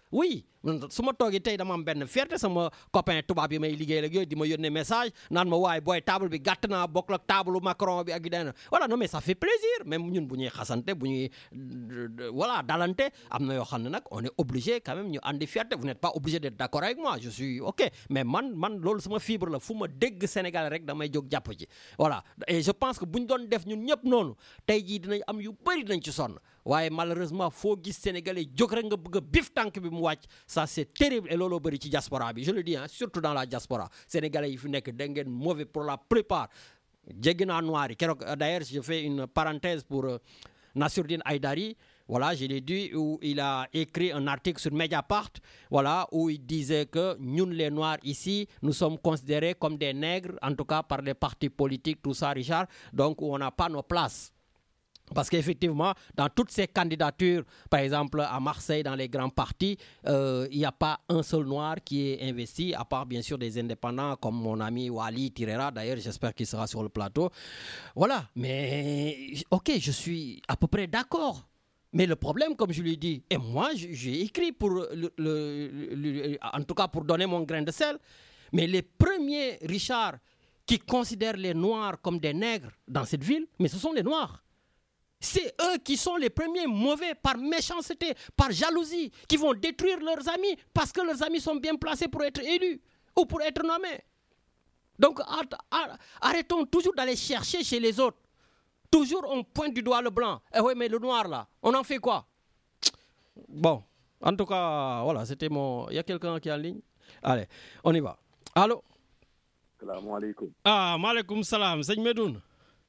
oui su ma toogee tey dama am benn fierté sama copain tubaab yi may liggéey ak yooyu di ma yónnee message naan ma waaye booy table bi gàtt naa bokk ak table Macron bi ak yu dee voilà non mais ça fait plaisir même ñun bu ñuy xasante bu ñuy voilà dalante am na yoo xam ne nag on est obligé quand même ñu andi fierté vous n'êtes pas obligé d'être d'accord avec moi je suis ok mais man man loolu sama fibre la fu ma dégg Sénégal rek damay jóg jàpp ci voilà et je pense que bu ñu doon def ñun ñëpp noonu tey jii dinañ am yu bëri dinañ ci sonn waaye malheureusement foo gis Sénégalais jóg rek nga bëgg a bif tànk bi mu wàcc ça c'est terrible et looloo bëri ci diaspora bi je le dis hein, surtout dans la diaspora Sénégalais yi fi nekk da ngeen mauvais pour la plupart jéggi naa noir yi keroog d'ailleurs je fais une parenthèse pour euh, Nassourdine Haïdari voilà je l'ai dit où il a écrit un article sur Mediapart voilà où il disait que ñun les noirs ici nous sommes considérés comme des nègres en tout cas par les partis politiques tout ça Richard donc on n'a pas nos places. Parce qu'effectivement, dans toutes ces candidatures, par exemple à Marseille, dans les grands partis, euh, il n'y a pas un seul noir qui est investi, à part bien sûr des indépendants comme mon ami Wali Tirera. D'ailleurs, j'espère qu'il sera sur le plateau. Voilà, mais ok, je suis à peu près d'accord. Mais le problème, comme je lui dis, et moi, j'ai écrit pour, le, le, le, en tout cas pour donner mon grain de sel, mais les premiers, Richard, qui considèrent les Noirs comme des nègres dans cette ville, mais ce sont les Noirs. C'est eux qui sont les premiers mauvais par méchanceté, par jalousie, qui vont détruire leurs amis parce que leurs amis sont bien placés pour être élus ou pour être nommés. Donc arrêtons toujours d'aller chercher chez les autres. Toujours on pointe du doigt le blanc. Eh oui, mais le noir là, on en fait quoi? Bon, en tout cas, voilà, c'était mon... Il y a quelqu'un qui est en ligne? Allez, on y va. Allô? Salam alaikum. Ah, maaleykum salam, sëñ Medoune.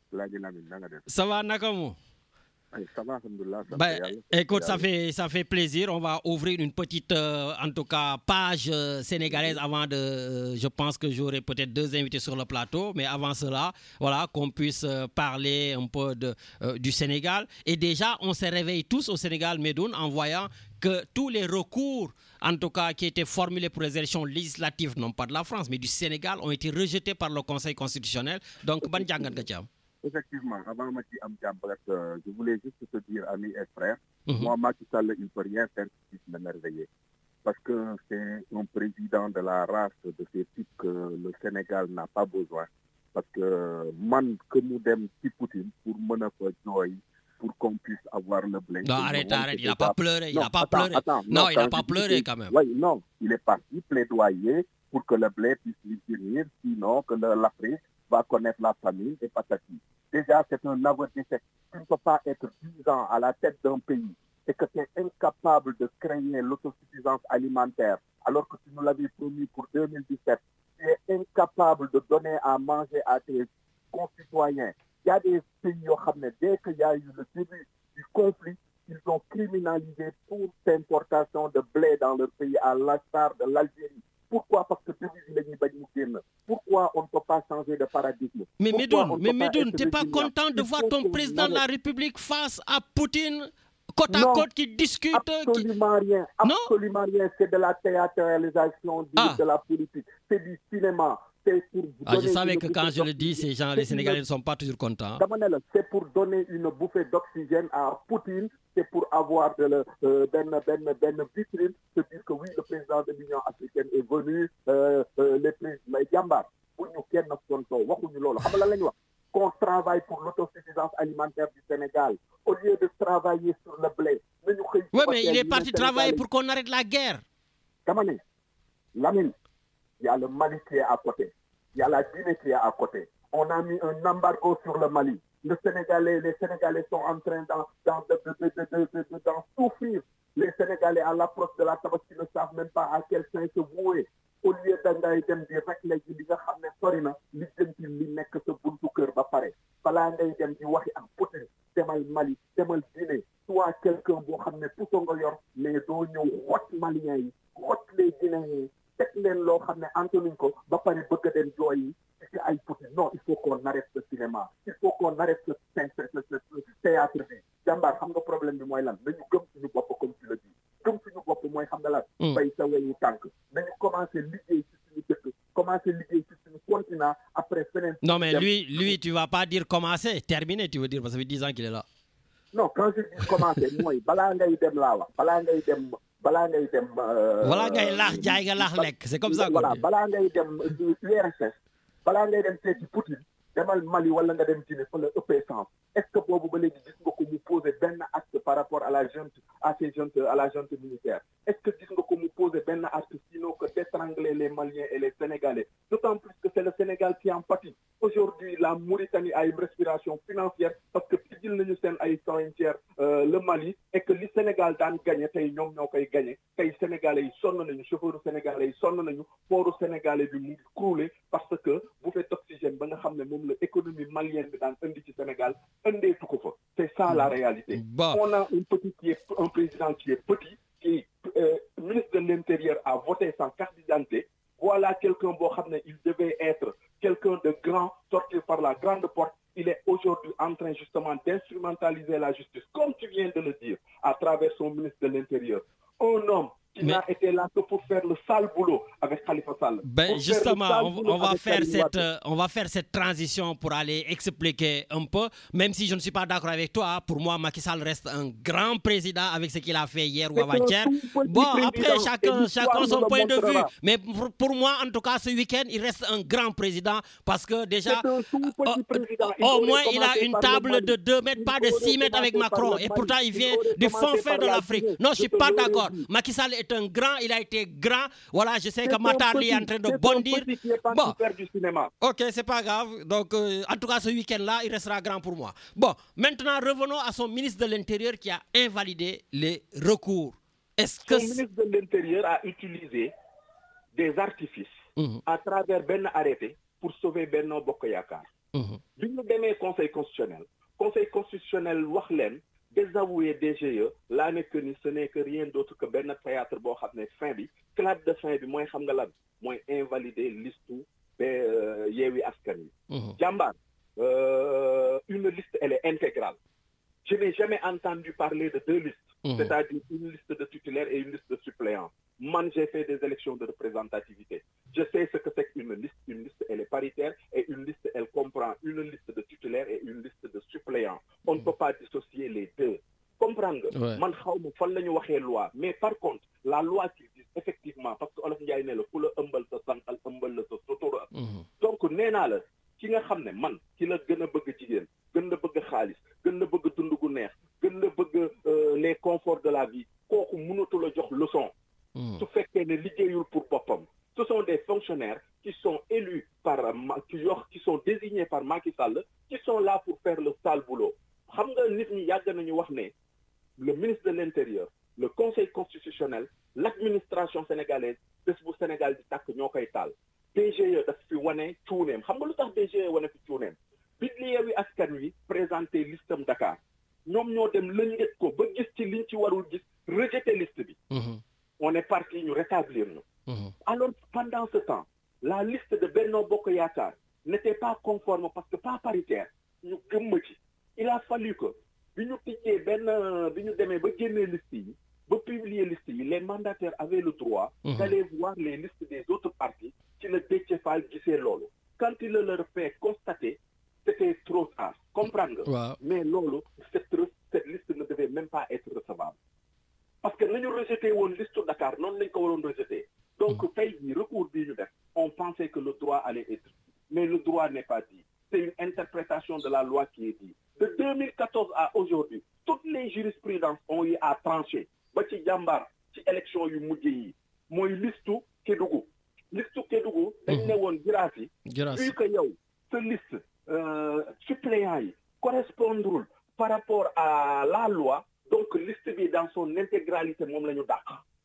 Ça va, Nakamu? Ça va, alhamdoulilah. Bah, écoute, ça fait, ça fait plaisir. On va ouvrir une petite, euh, en tout cas, page euh, sénégalaise avant de... Euh, je pense que j'aurai peut-être deux invités sur le plateau. Mais avant cela, voilà, qu'on puisse euh, parler un peu de, euh, du Sénégal. Et déjà, on se réveille tous au Sénégal, Medoune, en voyant que tous les recours, en tout cas, qui étaient formulés pour les élections législatives, non pas de la France, mais du Sénégal, ont été rejetés par le Conseil constitutionnel. Donc, ban jangat nga ci am? Effectivement, avant Macky Amdiambret, euh, je voulais juste te dire, amis et frères, mm-hmm. moi, Macky Sall, il ne peut rien faire qui puisse m'émerveiller. Parce que c'est un président de la race de ces types que le Sénégal n'a pas besoin. Parce que man, que nous dem ci Poutine pour mener joy, pour qu'on puisse avoir le blé. Non, arrête, arrête, il n'a pas pleuré, il n'a pas pleuré. Attends, non, non, il n'a pas pleuré quand même. Oui, non, il est parti plaidoyer pour que le blé puisse lui finir, sinon que l'Afrique va connaître la famine et patati. Déjà, c'est un aveu d'échec. Tu ne peux pas être dix ans à la tête d'un pays et que tu es incapable de créer l'autosuffisance alimentaire alors que tu nous l'avais promis pour deux mille dix-sept. Tu es incapable de donner à manger à tes concitoyens. Il y a des pays, dès qu'il y a eu le début du conflit, ils ont criminalisé toute importation de blé dans leur pays à l'instar de l'Algérie. Pourquoi? Parce que pourquoi on ne peut pas changer de paradigme? Mais Medoune, mais Medoune, tu n'es pas content de voir ton président de la République face à Poutine, côte à non, côte, qui discute? Absolument qui... rien. Absolument non? rien. C'est de la théâtralisation de, ah. de la politique. C'est du cinéma. Ah, je savais que quand je le dis, ces gens, les Sénégalais ne sont pas toujours contents. C'est pour donner une bouffée d'oxygène à Poutine, c'est pour avoir de le, euh, ben, ben, ben, vitrine, se dire que oui, le président de l'Union africaine est venu, euh, euh, les présidents, Yamba, qu'on travaille pour l'autosuffisance alimentaire du Sénégal, au lieu de travailler sur le blé. Oui, mais il est parti travailler pour qu'on arrête la guerre. Kamane, Lamine, il y a le Mali qui est à côté. Il y a la Guinée qui est à côté. On a mis un embargo sur le Mali. Le Sénégalais, les Sénégalais sont en train d'en, d'en, de, de, de, de, de, de, d'en souffrir. Les Sénégalais, à l'approche de la Tabaski, ne savent même pas à quel sein se vouer. Au lieu d'engager dem di rek léegi li nga xam ne sori na li jëm ci li nekk sa buntu kër ba pare balaa ngay dem di waxi ak Poutine demal Mali demal Guinée soit quelqu'un boo xam ne puso nga yor mais doo ñëw xot Maliens yi xot les Guinéens yi teg leen loo xam ne antanuñ ko ba pare bëgg a dem jooy yi ci ay Poutine. Non, il faut qu'on arrête ce cinéma, il faut qu'on arrête ce, ce, ce, ce, ce théâtre bi. Jàmbaar xam nga problème bi mooy lan dañu gëm suñu bopp comme tu le dis gëm suñu bopp mooy xam nga lan bay sa weyu tànk nañu commencé liggéey ci suñu dëkk commencé liggéey ci suñu continent après feneen. Non mais lui lui tu vas pas dire commencer terminer tu veux dire parce que ça fait dix ans qu'il est là. Non, quand je dis commencer mooy balaa ngay dem laa wax balaa ngay dem balaa ngay dem. voilà ngay laax jaay nga laax lekk c'est comme ça. voilà balaa ngay dem U R S S balaa ngay dem seeti Poutine demal Mali wala nga dem Guinée fa la ëppee sens est-ce que boobu ba léegi gis nga ko mu poser benn acte par rapport à la junte à ces juntes à la junte militaire est-ce que gis nga ko mu poser benn acte sinon que d'étrangler les Maliens et les Sénégalais d'autant plus que c'est le Sénégal qui en pâtit aujourd'hui la Mauritanie a une respiration financière parce que tijjil nañu seen ay frontières le Mali et que li Sénégal daan gagné tey ñoom ñoo koy gagné tey Sénégalais yi sonn nañu chauffeur Sénégalais yi sonn nañu pooru Sénégalais bi mu ngi croulé parce que bu fekk oxygène ba nga xam ne moom la économie malienne bi daan indi ci Sénégal indeetu ko fa c'est ça la réalité. Bah. On a un petit qui est un président qui est petit qui euh, ministre de l'Intérieur a voté sans carte d'identité. Voilà quelqu'un boo xam ne il devait être quelqu'un de grand sortir par la grande porte. Il est aujourd'hui en train justement d'instrumentaliser la justice comme tu viens de le dire à travers son ministre de l'Intérieur. Un homme qui Mais... n'a été là que pour faire le sale boulot avec Khalifa Sall. Ben Pour justement, faire le on, sale boulot on va avec faire Karim cette, Wade. euh, on va faire cette transition pour aller expliquer un peu, même si je ne suis pas d'accord avec toi. Pour moi, Macky Sall reste un grand président avec ce qu'il a fait hier ou C'est un avant-hier. tout petit Bon, président, après et chacun, l'histoire chacun nous son le point de vue. montrera. Mais pour, pour moi, en tout cas, ce week-end, il reste un grand président parce que déjà, C'est un tout petit euh, président. Il au aurait moins, il a commencé une par le table Mali. de deux mètres, Il pas de aurait six mètres avec commencé par Macron. le Et Mali. pourtant, il Il vient aurait du commencé fin fond par de la l'Afrique. Guinée. Non, je Je suis te pas l'aurais d'accord. dit. Macky Sall est un grand, il a été grand. Voilà, je sais C'est que un Matar petit- est en train de c'est un bondir. petit qui est parti Bon. faire du cinéma. Ok, c'est pas grave. Donc, euh, en tout cas, ce week-end-là, il restera grand pour moi. Bon, maintenant, revenons à son ministre de l'Intérieur qui a invalidé les recours. Est-ce que... Son ministre de l'Intérieur a utilisé des artifices Mhm, à travers Ben arrêté pour sauver Benno Bokk Yaakaar. mhm. Bi ñu demee conseil constitutionnel conseil constitutionnel wax leen désavouer D G E laa nekk ni ce n'est que rien d'autre que benn théâtre boo xam ne fin bi clap de fin bi mooy xam nga lan mooy invalider listu ba Yewwi Askan Wi. Mhm. Jàmbaar euh, une liste elle est intégrale. Je n'ai jamais entendu parler de deux listes, Mhm. c'est-à-dire une liste de titulaires et une liste de suppléants. Man, j'ai fait des élections de représentativité. Je sais ce que c'est qu'une liste. Une liste, elle est paritaire et une liste, elle comprend une liste de titulaires et une liste de suppléants. On ne peut pas dissocier les deux. Comprendre nga. Ouais. Man xaw ma fan la ñu waxee loi mais par contre la loi qui dit effectivement parce que Olof Ndiaye ne la ku la ëmbal sa sànqal ëmbal la sa sutura. Mhm. donc nee naa la ki nga xam ne man ki la gën a bëgg jigéen gën la bëgg xaalis gën la bëgg dund gu neex gën la bëgg euh, les conforts de la vie kooku mënatu la jox leçon Mhm. su fekkee ne liggéeyul pour boppam. Ce sont des fonctionnaires qui sont élus par Ma- qui yor- qui sont désignés par Macky Sall qui sont là pour faire le sale boulot xam nga nit ñi yàgg nañu wax ne le ministre de l'Intérieur le Conseil constitutionnel l'administration sénégalaise bés bu Sénégal di tàkk ñoo koy taal D G E daf fi wane cuuneem xam nga lu tax D G E wane fi cuuneem bi Yewwi Askan Wi présenté listam Dakar ñoom ñoo dem lëñget ko ba gis ci liñ ci warul gis rejeté liste bi Mhm. on est parti ñu rétablir ñu Mhm. alors pendant ce temps la liste de Benno Bokk Yaakaar n'était pas conforme parce que pas paritaire ñu gëmm ci il a fallu que bi ñu tijjee benn bi ñu demee ba génnee liste yi ba publier liste yi les mandataires avaient le droit Mhm. d'aller voir les listes des autres partis ci la Déthié Fall gisee loolu quand il le leur fait constater c'était trop tard comprendre nga Waaw. mais loolu cette re- cette liste ne devait même pas être recevable parce que nañu rejeté woon liste Dakar noonu lañ ko waroon rejeté donc tey jii recours bii ñu def on pensait que le droit allait être mais le droit n'est pas dit c'est une interprétation de la loi qui est dit de deux mille quatorze à aujourd'hui toutes les jurisprudences ont eu à trancher ba ci jàmbaar ci élection yu mujj yi mooy listu Kédougou listu Kédougou dañ ne woon Guirassy Guirassy. vu que yow sa liste euh, suppléants yi correspondrul par rapport à la loi donc liste bi dans son intégralité moom la ñu dàq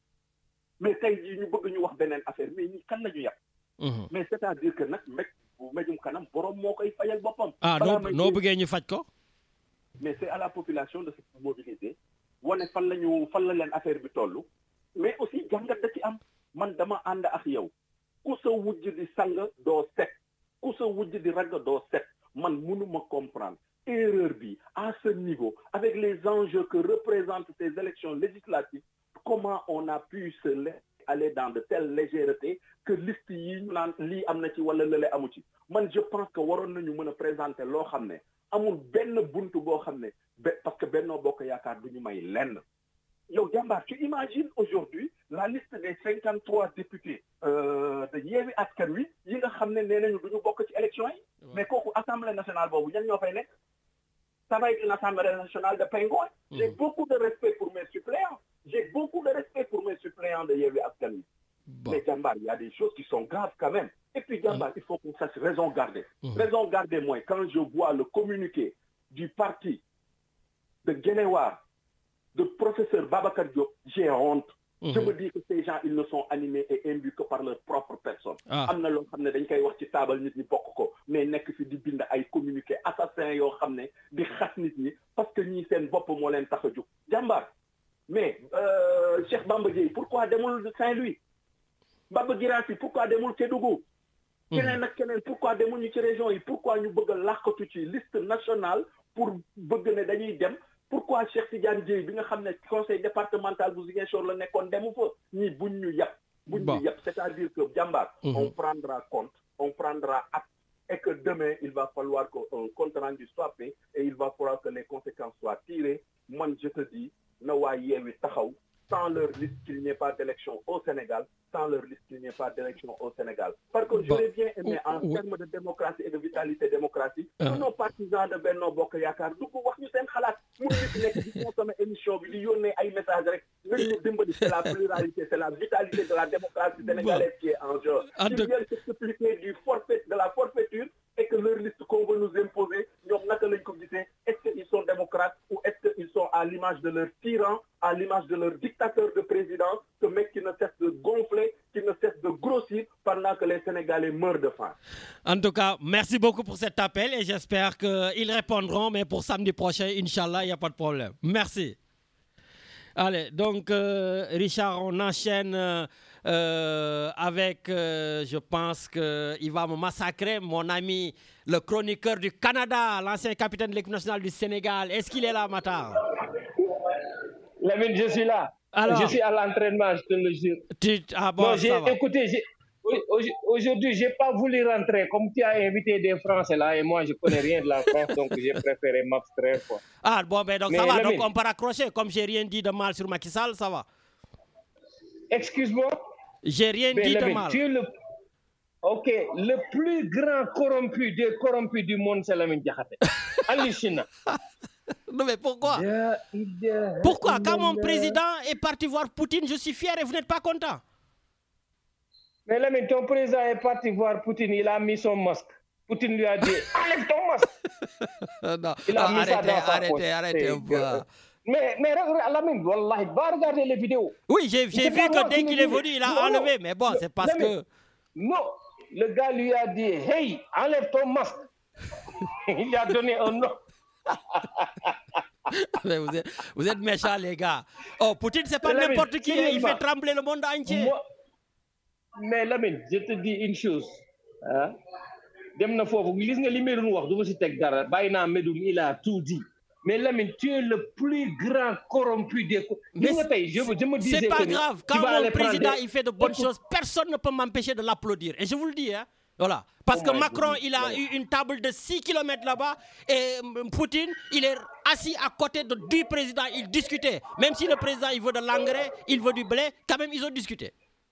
mais tey jii ñu bëgg ñu wax beneen affaire mais ñi kan la ñu yàq Mhm. mais c'est-à-dire que nag mbéj bu mbéjum kanam borom moo koy fayal boppam. Ah, Balaa noo may noo dégg- bëggee ñu faj ko. mais c'est à la population de se mobiliser wane fan la ñu fan la leen affaire bi toll mais aussi jàngat da ci am man dama ànd ak yow ku sa wujj di sang doo set ku sa wujj di ragg doo set man mënuma comprendre erreur bi à ce niveau avec les enjeux que représentent ces élections législatives comment on a pu se laisser aller dans de telles légèretés que liste yi ñu naan lii am na ci wala lële amu ci man je pense que waroon nañu mën a présenter loo xam ne amul benn buntu boo xam ne be- parce que Benno Bokk Yaakaar du ñu may lenn yow Jambar, tu imagines aujourd'hui la liste des cinquante-trois députés euh, de Yewwi Askan Wi yi nga xam ne nee nañu duñu bokk ci élection yi. Mais kooku assemblée nationale boobu ñan ñoo fay nekk. Ça va être une assemblée nationale de pingouins. Mmh. J'ai beaucoup de respect pour mes suppléants. J'ai beaucoup de respect pour mes suppléants de Yewwi Askan Wi. Bon. Mais Jambar, il y a des choses qui sont graves quand même. Et puis Jambar, mmh. il faut qu'on sache raison garder. Mmh. Raison garder, moi, quand je vois le communiqué du parti de Guelewar, de professeur Babacar Diop, j'ai honte. Mmh. Je me dis que ces gens, ils ne sont animés et imbus que par leur propre personne. Am na loo xam ne dañ koy wax ci taabal nit ñi bokk ko mais nekk fi di bind ay communiqué assassin yoo xam ne di xas nit ñi parce que ñii seen bopp moo leen tax a jóg. Jambar mais euh, Cheikh Bamba Dièye pourquoi demul Saint-Louis? Baba Girassi pourquoi demul Kédougou? keneen ak keneen pourquoi demul ñu ci région yi? Pourquoi ñu bëgg a làqatu ci liste nationale pour bëgg ne dañuy dem? Pourquoi Cheikh Tidiane Dièye bi nga xam ne conseil départemental bu Ziguinchor la nekkoon demu fa ñii buñ ñu yàpp buñ ñu yàpp c'est-à-dire que Jambar mm-hmm. on prendra compte on prendra acte et que demain il va falloir qu'un compte rendu soit fait et il va falloir que les conséquences soient tirées. Moi je te dis na waa Yewwi taxaw sans leur liste qu'il n'y ait pas d'élection au Sénégal sans leur liste qu'il n'y ait pas d'élection au Sénégal. Par contre, j'aurais bien aimé en oui. termes de démocratie et de vitalité démocratique que uh. nos partisans de Benno Bokk Yaakaar du ko wax ñu seen xalaat mu ngi nekk di consommer émission bi di yónnee ay message rek nga ñu dimbali c'est la pluralité c'est la vitalité de la démocratie sénégalaise qui est en jeu. Ils viennent s'expliquer du forfait de la forfaiture et que leur liste qu'on veut nous imposer ñoom naka lañ ko gisee est-ce qu'ils sont démocrates ou est-ce qu'ils sont à l'image de leur tyran à l'image de leur dictateur de président, ce mec qui ne cesse de gonfler, qui ne cesse de grossir pendant que les Sénégalais meurent de faim. En tout cas, merci beaucoup pour cet appel et j'espère qu'ils répondront, mais pour samedi prochain, Inch'Allah, il n'y a pas de problème. Merci. Allez, donc euh, Richard, on enchaîne euh, avec, euh, je pense qu'il va me massacrer, mon ami, le chroniqueur du Canada, l'ancien capitaine de l'équipe nationale du Sénégal. Est-ce qu'il est là, Matar? Lamine, je suis là. Alors, je suis à l'entraînement, je te le jure. Tu, ah bon, bon, j'ai, ça va. Écoutez, j'ai, aujourd'hui, je n'ai pas voulu rentrer. Comme tu as invité des Français là, et moi, je ne connais rien de la France, donc j'ai préféré m'abstraire. Quoi. Ah bon, ben donc Mais ça va, Lamine, donc on peut raccrocher. Comme j'ai rien dit de mal sur Macky Sall, ça va. Excuse-moi. J'ai rien Mais dit Lamine, de mal. Tu es le... Ok, le plus grand corrompu des corrompus du monde, c'est Lamine Diakhaté. Hallucinant. Non mais pourquoi Pourquoi Quand mon président est parti voir Poutine, je suis fier et vous n'êtes pas content. Mais là, mais ton président est parti voir Poutine, il a mis son masque. Poutine lui a dit, enlève ton masque. Non, il a non, mis arrêtez, ça dans sa arrêtez, poche. arrêtez un peu. Mais, mais Lamine, wallahi, va regarder les vidéos. Oui, j'ai, j'ai vu que dès qu'il est venu, il a non, enlevé. Non, mais bon, c'est parce Lamine, que... Non, le gars lui a dit, hey, enlève ton masque. Il lui a donné un nom. Mais vous êtes, vous êtes méchants, les gars. Oh, Poutine, c'est pas Lamine, n'importe qui, il fait trembler le monde entier. Moi, mais Lamine, je te dis une chose. Hein? Dem na fofu gis nga li Medoune wax du ma si teg dara bàyyi naa Medoune il a tout dit. Mais Lamine, tu es le plus grand corrompu des... Mais c'est, je, je me disais c'est pas que grave. Quand mon président il fait de bonnes choses, personne ne peut m'empêcher de l'applaudir. Et je vous le dis, hein. Voilà. Parce oh que Macron, God. il a ouais. eu une table de six kilomètres là-bas et Poutine, il est assis à côté de, du président. Ils discutaient. Même si le président, il veut de l'engrais, il veut du blé, quand même, ils ont discuté.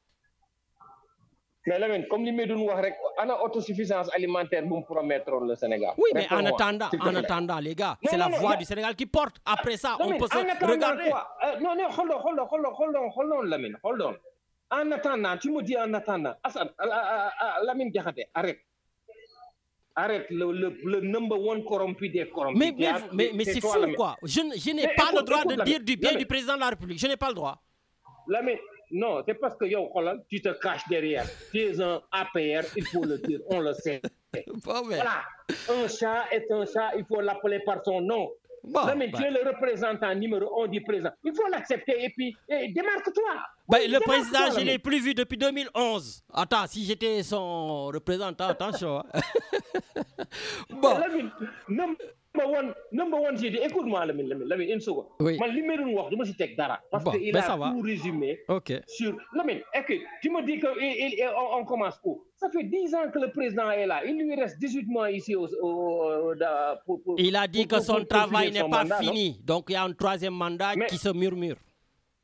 Mais Lamine, comme les Medoune wax rek, ana autosuffisance alimentaire bu mu promettre le Sénégal. Oui, mais en attendant, en attendant, les gars, non, c'est non, la non, voix non. du Sénégal qui porte. Après ça, non, on peut se regarder. Euh, non, non, hold on, hold on, hold on, hold on, hold on, Lamine, hold on. En attendant, tu me dis en attendant, Assad, Lamine Diakhaté, arrête. Arrête le, le, le number one corrompu des corrompus. Mais, mais, mais, mais c'est, c'est fou, Lamine. Quoi. Je, je n'ai mais pas écoute, le droit écoute, de Lamine, dire du bien Lamine. du président de la République. Je n'ai pas le droit. Lamine, non, c'est parce que yo, tu te caches derrière. Tu es un A P R, il faut le dire, on le sait. Bon, mais... Voilà, un chat est un chat, il faut l'appeler par son nom. Bon, Lamine, bah. tu es le représentant numéro un du président. Il faut l'accepter et puis et démarque-toi. Bah, oui, le démarque président, je ne l'ai plus vu depuis deux mille onze. Attends, si j'étais son représentant, attention. Bon. Lamine, number one, number one, j'ai dit, écoute-moi, Lamine, Lamine, Lamine, une seconde. Oui. Moi, li Medoune wax, je me suis dit dara. Parce bon, qu'il ben a tout résumé okay. sur... Lamine, écoute, tu me dis qu'on on commence où? Ça fait dix ans que le président est là. Il lui reste dix-huit mois ici au, au, pour, pour, il a dit pour, que son pour, travail pour n'est son pas mandat, fini. Non? Donc il y a un troisième mandat mais, qui se murmure.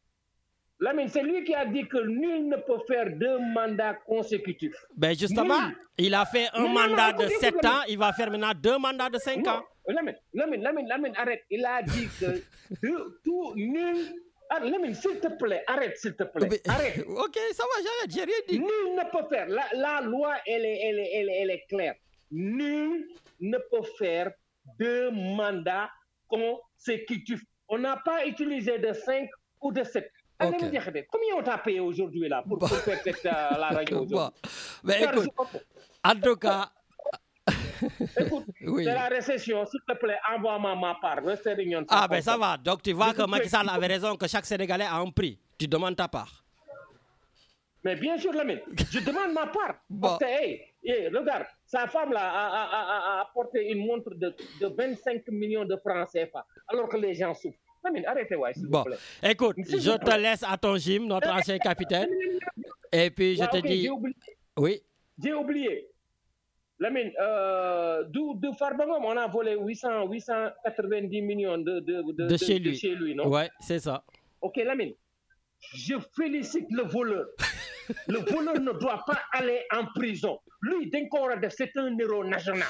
Lamine, c'est lui qui a dit que nul ne peut faire deux mandats consécutifs. Ben justement, Nul. il a fait un Non, non, mandat non, de écoute, sept écoute, ans, il va faire maintenant deux mandats de cinq Non, ans. Lamine, Lamine, Lamine, Lamine, Lamine, arrête. Il a dit que deux- tout, nul. Ah, Lamine, s'il te plaît, arrête, s'il te plaît. Mais- Arrête. Ok, ça va, j'arrête, j'ai rien dit. Nul ne peut faire. La, la loi, elle est, elle, est, elle, est, elle est claire. Nul ne peut faire deux mandats consécutifs. On n'a pas utilisé de cinq ou de sept. Ok. Allez me dire, combien on t'a payé aujourd'hui là pour, pour faire cette, euh, la radio aujourd'hui? Bon. Mais Car écoute, je- en tout cas, Écoute, oui. c'est la récession, s'il te plaît, envoie-moi ma part. Restez réunion. Ah ben ça va, donc tu vois Je que te Macky Sall prie. avait raison que chaque Sénégalais a un prix. Tu demandes ta part. Mais bien sûr, Lamine, je demande ma part. Bon. Parce que, hey, hey, regarde, sa femme là a, a, a, a- a apporté une montre de, de vingt-cinq millions de francs C F A, alors que les gens souffrent. Lamine, arrêtez, ouais, s'il Bon, vous plaît. écoute, S'il je vous te plaît. laisse à ton gym, notre ancien capitaine. Et puis je Ouais, te ok, dis, J'ai oublié. oui, J'ai oublié. Lamine, euh, d'où- de Farba Ngom, on a volé huit cents, huit cent quatre-vingt-dix millions de, de, de, de chez lui. chez lui, non? Ouais, c'est ça. Ok, Lamine, je félicite le voleur. Le voleur ne doit pas aller en prison. Lui, d'encore, c'est un héros national.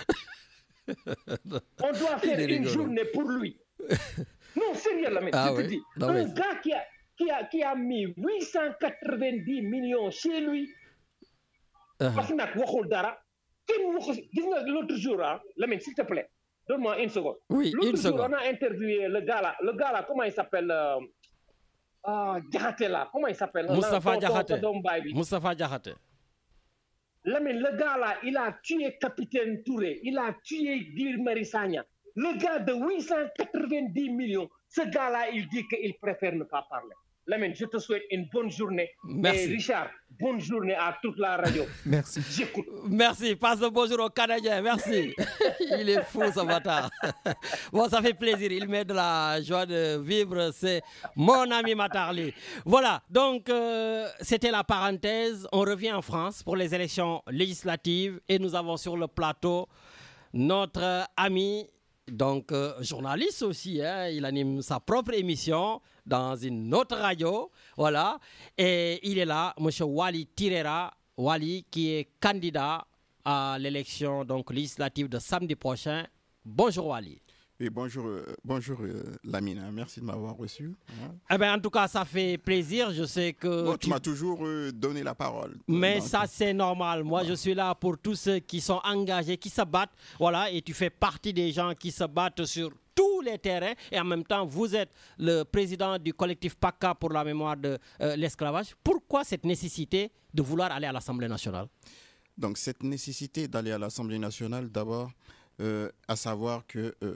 On doit Il faire est une rigolo. journée pour lui. Non, sérieux, Lamine, Ah je te oui? dis. Non, un mais- gars qui a, qui, a, qui a mis huit cent quatre-vingt-dix millions chez lui, Uh-huh. parce que nag waxul dara. Kenn waxu gis nga l'autre jour, hein, Lamine, s'il te plaît, donne-moi une seconde. Oui, L'autre une jour, seconde. on a interviewé le gars là, le gars là, comment il s'appelle euh, ah, Diakhaté là, comment il s'appelle? Moustapha Ton- ton- ton Diakhaté. doomu baay bi. Moustapha Diakhaté. Lamine, le gars là, il a tué Capitaine Touré, il a tué Guy Marius Sagna. Le gars de huit cent quatre-vingt-dix millions, ce gars là, il dit qu'il préfère ne pas parler. Lamine, je te souhaite une bonne journée. Merci. Et Richard, bonne journée à toute la radio. Merci. J'écoute. Merci, passe le bonjour aux Canadiens, merci. Il est fou ce bâtard. Bon, ça fait plaisir, il met de la joie de vivre, c'est mon ami Matarli. Voilà, donc euh, c'était la parenthèse. On revient en France pour les élections législatives et nous avons sur le plateau notre ami, donc euh, journaliste aussi, hein, il anime sa propre émission dans une autre radio, voilà, et il est là, monsieur Wali Tirera, Wali qui est candidat à l'élection donc législative de samedi prochain. Bonjour Wali. Oui, bonjour, euh, bonjour euh, Lamine, hein, merci de m'avoir reçu. Hein. Eh ben, en tout cas, ça fait plaisir, je sais que... Bon, tu- tu m'as toujours euh, donné la parole. Mais Donc, ça, c'est normal. Moi, je suis là pour tous ceux qui sont engagés, qui se battent. Voilà, et tu fais partie des gens qui se battent sur tous les terrains. Et en même temps, vous êtes le président du collectif PACA pour la mémoire de euh, l'esclavage. Pourquoi cette nécessité de vouloir aller à l'Assemblée nationale? Donc, cette nécessité d'aller à l'Assemblée nationale, d'abord, euh, à savoir que... euh,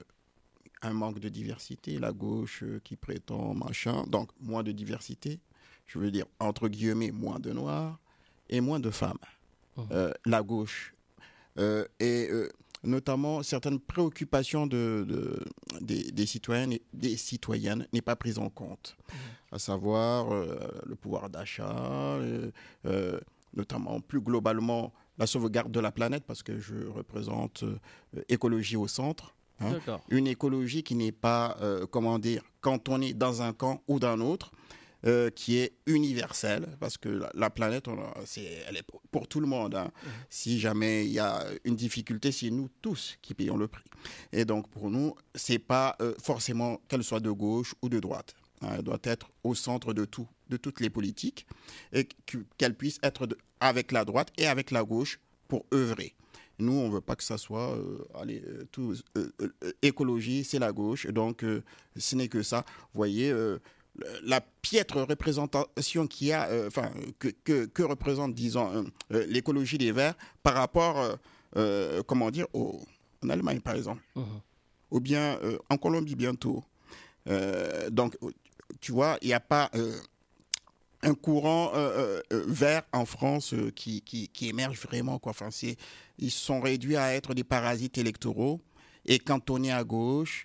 un manque de diversité, la gauche euh, qui prétend machin, donc moins de diversité, je veux dire entre guillemets moins de noirs et moins de femmes. Mmh. Euh, la gauche euh, et euh, notamment certaines préoccupations de, de- des, des citoyennes et des citoyennes n'est pas prise en compte, à savoir euh, le pouvoir d'achat, euh, euh, notamment plus globalement la sauvegarde de la planète parce que je représente euh, écologie au centre. Hein, D'accord. une écologie qui n'est pas, euh, comment dire, cantonnée dans un camp ou dans un autre, euh, qui est universelle, parce que la, la planète, on a- c'est, elle est pour, pour tout le monde. Hein. Mmh. Si jamais il y a une difficulté, c'est nous tous qui payons le prix. Et donc, pour nous, c'est pas euh, forcément qu'elle soit de gauche ou de droite. Hein. Elle doit être au centre de tout, de toutes les politiques, et que- qu'elle puisse être de- avec la droite et avec la gauche pour œuvrer. Nous, on ne veut pas que ça soit euh, allez, euh, tout, euh, euh, écologie, c'est la gauche. Donc, euh, ce n'est que ça. Vous voyez, euh, la piètre représentation qu'il y a, euh, enfin, que, que, que représente, disons, euh, euh, l'écologie des Verts par rapport, euh, euh, comment dire, au, en Allemagne, par exemple, Mmh. ou bien euh, en Colombie bientôt. Euh, donc, tu vois, il n'y a pas... euh, un courant euh, euh, vert en France euh, qui, qui, qui émerge vraiment. Quoi. Enfin, c'est, ils sont réduits à être des parasites électoraux et cantonnés à gauche,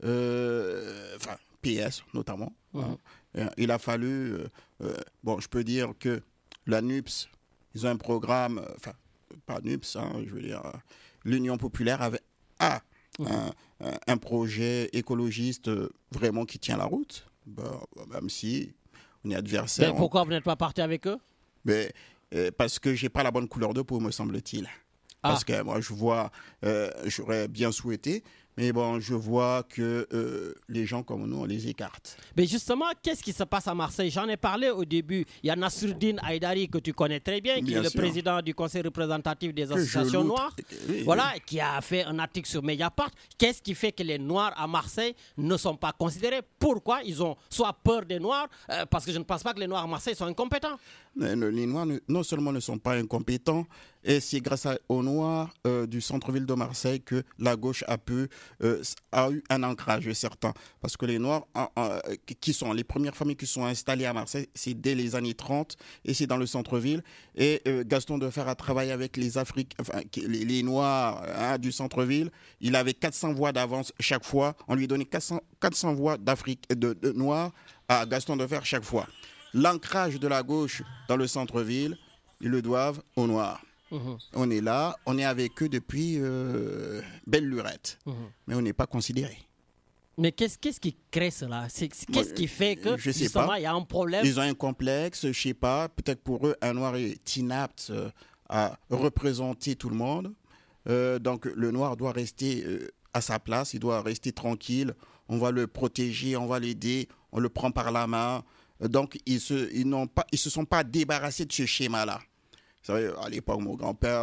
euh, enfin, P S notamment. Mmh. Hein. Euh, Il a fallu, euh, euh, bon, je peux dire que la N U P S, ils ont un programme, euh, enfin, pas N U P S, hein, je veux dire, euh, l'Union populaire avait a Mmh. un, un- un projet écologiste euh, vraiment qui tient la route, ben, même si on est adversaires. Mais pourquoi on... vous n'êtes pas parti avec eux? Mais, euh, parce que j'ai pas la bonne couleur de peau, me semble-t-il. Ah. Parce que moi, je vois, euh, j'aurais bien souhaité, mais bon, je vois que euh, les gens comme nous, on les écarte. Mais justement, qu'est-ce qui se passe à Marseille? J'en ai parlé au début. Il y a Nasruddin Haïdari, que tu connais très bien, qui bien est sûr. le président du conseil représentatif des que associations noires. Oui, voilà, oui. Qui a fait un article sur Mediapart. Qu'est-ce qui fait que les Noirs à Marseille ne sont pas considérés? Pourquoi? Ils ont soit peur des Noirs, euh, parce que je ne pense pas que les Noirs à Marseille sont incompétents. Les Noirs, non seulement ne sont pas incompétents, et c'est grâce aux Noirs euh, du centre-ville de Marseille que la gauche a pu euh, a eu un ancrage certain. Parce que les Noirs, euh, euh, qui sont les premières familles qui sont installées à Marseille, c'est dès les années trente, et c'est dans le centre-ville. Et euh, Gaston Defferre a travaillé avec les Africains, enfin, les, les Noirs hein, du centre-ville. Il avait quatre cents voix d'avance chaque fois. On lui donnait quatre cents, quatre cents voix d'Afrique, de, de Noirs à Gaston Defferre chaque fois. L'ancrage de la gauche dans le centre-ville, ils le doivent aux Noirs. Mmh. On est là, on est avec eux depuis euh, belle lurette, mmh. mais on n'est pas considéré. Mais qu'est-ce, qu'est-ce qui crée cela? c'est, Qu'est-ce Moi, qui fait que je sais pas. Il y a un problème? Ils ont un complexe, je ne sais pas. Peut-être pour eux, un Noir est inapte euh, à représenter tout le monde. Euh, donc le Noir doit rester euh, à sa place, il doit rester tranquille. On va le protéger, on va l'aider, on le prend par la main. Donc, ils se, ils n'ont pas, ils se sont pas débarrassés de ce schéma-là. Vous savez, à l'époque, mon grand-père,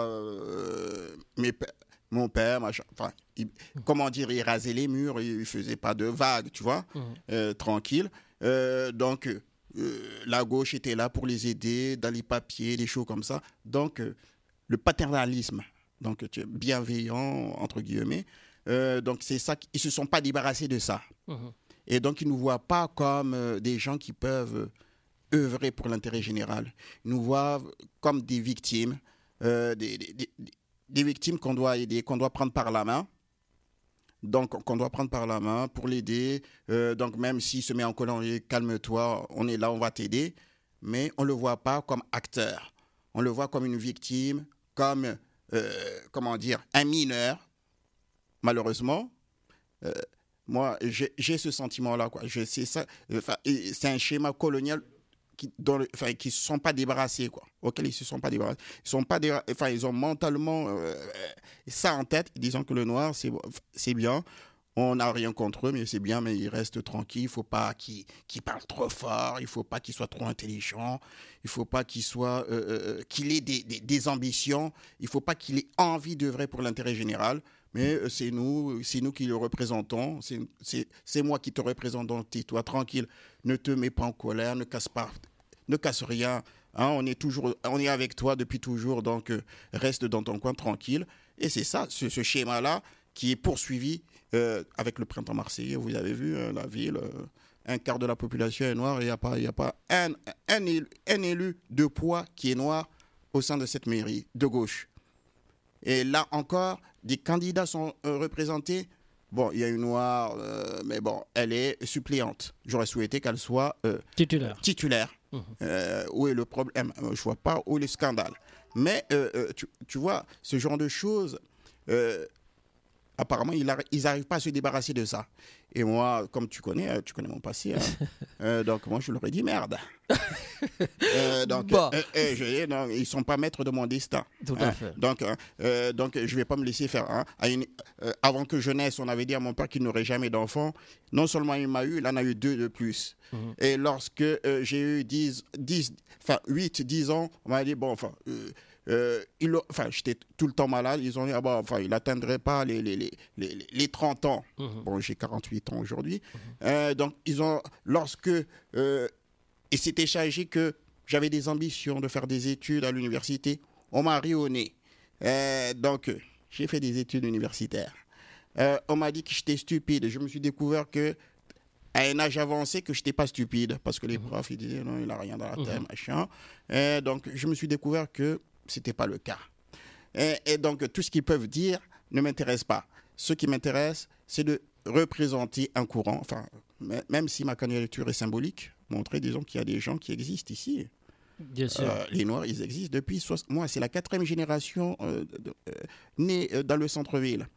euh, mes, mon père, machin, enfin, il, comment dire, il rasait les murs, il ne faisait pas de vagues, tu vois, mmh. euh, tranquille. Euh, donc, euh, la gauche était là pour les aider dans les papiers, des choses comme ça. Donc, euh, le paternalisme, donc bienveillant, entre guillemets, euh, donc c'est ça, ils ne se sont pas débarrassés de ça. Mmh. Et donc, ils ne nous voient pas comme euh, des gens qui peuvent euh, œuvrer pour l'intérêt général. Ils nous voient comme des victimes, euh, des, des, des, des victimes qu'on doit aider, qu'on doit prendre par la main. Donc, qu'on doit prendre par la main pour l'aider. Euh, donc, même s'il se met en colère, calme-toi, on est là, on va t'aider. Mais on ne le voit pas comme acteur. On le voit comme une victime, comme, euh, comment dire, un mineur, malheureusement. Euh, Moi, j'ai, j'ai ce sentiment-là, quoi. Je, c'est, ça, enfin, c'est un schéma colonial qui ne enfin, qui se sont pas débarrassés, quoi, auquel ils ne se sont pas débarrassés. Ils, sont pas débar- enfin, ils ont mentalement euh, ça en tête, disant que le Noir, c'est, c'est bien. On n'a rien contre eux, mais c'est bien, mais ils restent tranquilles. Il ne faut pas qu'ils, qu'ils parlent trop fort, il ne faut pas qu'ils soient trop intelligents, il ne faut pas qu'ils soient, euh, euh, qu'il ait des, des, des ambitions, il ne faut pas qu'il ait envie d'œuvrer pour l'intérêt général. Mais c'est nous, c'est nous qui le représentons. C'est, c'est, c'est moi qui te représente, donc tais-toi tranquille. Ne te mets pas en colère, ne casse pas, ne casse rien. Hein, on est toujours, on est avec toi depuis toujours, donc euh, reste dans ton coin tranquille. Et c'est ça, ce, ce schéma-là qui est poursuivi euh, avec le printemps marseillais. Vous avez vu euh, la ville, euh, un quart de la population est noire. Il n'y a pas, il y a pas un, un, élu, un élu de poids qui est noir au sein de cette mairie de gauche. Et là encore, des candidats sont euh, représentés. Bon, il y a une noire, euh, mais bon, elle est suppléante. J'aurais souhaité qu'elle soit euh, titulaire. titulaire. Mmh. Euh, où est le problème? Je ne vois pas où est le scandale. Mais euh, euh, tu, tu vois, ce genre de choses, euh, apparemment, ils n'arrivent pas à se débarrasser de ça. Et moi, comme tu connais, tu connais mon passé, hein, euh, donc moi, je leur ai dit merde. euh, donc, bon. euh, euh, je, non, ils ne sont pas maîtres de mon destin. Tout à hein. fait. Donc, euh, donc, je ne vais pas me laisser faire. Hein. À une, euh, avant que je naisse, on avait dit à mon père qu'il n'aurait jamais d'enfant. Non seulement il m'a eu, il en a eu deux de plus. Mm-hmm. Et lorsque euh, j'ai eu dix, dix, enfin, huit, dix ans, on m'a dit, bon, enfin... Euh, Euh, il, enfin, j'étais tout le temps malade. Ils ont dit, ah bah, enfin, il n'atteindrait pas les, les, les, les, les trente ans. Mmh. Bon, j'ai quarante-huit ans aujourd'hui. Mmh. Euh, donc, ils ont, lorsque euh, il s'était chargé que j'avais des ambitions de faire des études à l'université, on m'a ri au nez. Euh, donc, j'ai fait des études universitaires. Euh, on m'a dit que j'étais stupide. Je me suis découvert que à un âge avancé, que je n'étais pas stupide. Parce que les mmh. profs, ils disaient, non, il n'a rien dans la tête, mmh. machin. Euh, donc, je me suis découvert que ce n'était pas le cas. Et, et donc, tout ce qu'ils peuvent dire ne m'intéresse pas. Ce qui m'intéresse, c'est de représenter un courant, enfin, même si ma candidature est symbolique, montrer, disons, qu'il y a des gens qui existent ici. Bien sûr. Euh, les Noirs, ils existent depuis... So- moi, c'est la quatrième génération euh, de, euh, née euh, dans le centre-ville.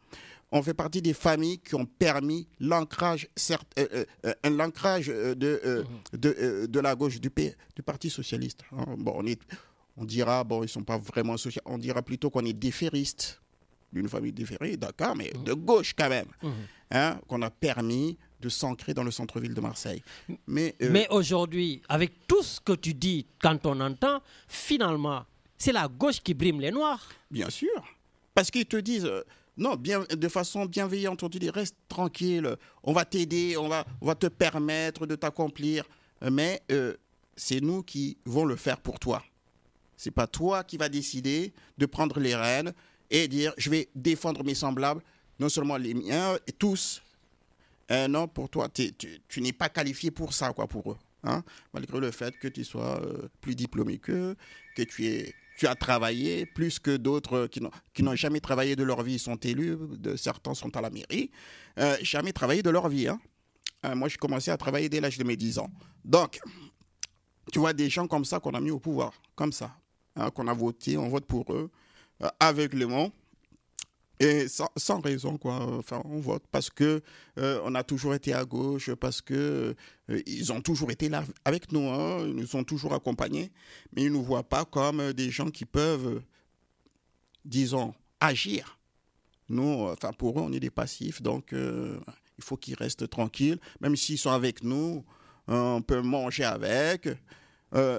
on fait partie des familles qui ont permis l'ancrage, certes, euh, euh, un l'ancrage de, euh, mmh. de, euh, de la gauche du, P, du Parti socialiste. Hein. Bon, on, est, on dira, bon, ils ne sont pas vraiment socialistes, on dira plutôt qu'on est défairistes, d'une famille déférée, d'accord, mais mmh. de gauche quand même, mmh. hein, qu'on a permis de s'ancrer dans le centre-ville de Marseille. Mais, euh, mais aujourd'hui, avec tout ce que tu dis, quand on entend, finalement, c'est la gauche qui brime les Noirs. Bien sûr, parce qu'ils te disent... Euh, Non, bien, de façon bienveillante, on te dit reste tranquille, on va t'aider, on va, on va te permettre de t'accomplir, mais euh, c'est nous qui vont le faire pour toi. C'est pas toi qui vas décider de prendre les rênes et dire je vais défendre mes semblables, non seulement les miens, et tous. Euh, non, pour toi, tu, tu n'es pas qualifié pour ça, quoi, pour eux. Hein, malgré le fait que tu sois euh, plus diplômé qu'eux, que tu es... Tu as travaillé plus que d'autres qui n'ont, qui n'ont jamais travaillé de leur vie, sont élus, de, certains sont à la mairie, euh, jamais travaillé de leur vie. Hein. Euh, moi, j'ai commencé à travailler dès l'âge de mes dix ans. Donc, tu vois des gens comme ça qu'on a mis au pouvoir, comme ça, hein, qu'on a voté, on vote pour eux, euh, aveuglément, et sans, sans raison, quoi. Enfin, on vote parce que euh, on a toujours été à gauche, parce que euh, ils ont toujours été là avec nous, hein, ils nous ont toujours accompagnés, mais ils nous voient pas comme des gens qui peuvent, euh, disons, agir. Nous, enfin, pour eux, on est des passifs, donc euh, il faut qu'ils restent tranquilles, même s'ils sont avec nous, euh, on peut manger avec. Euh,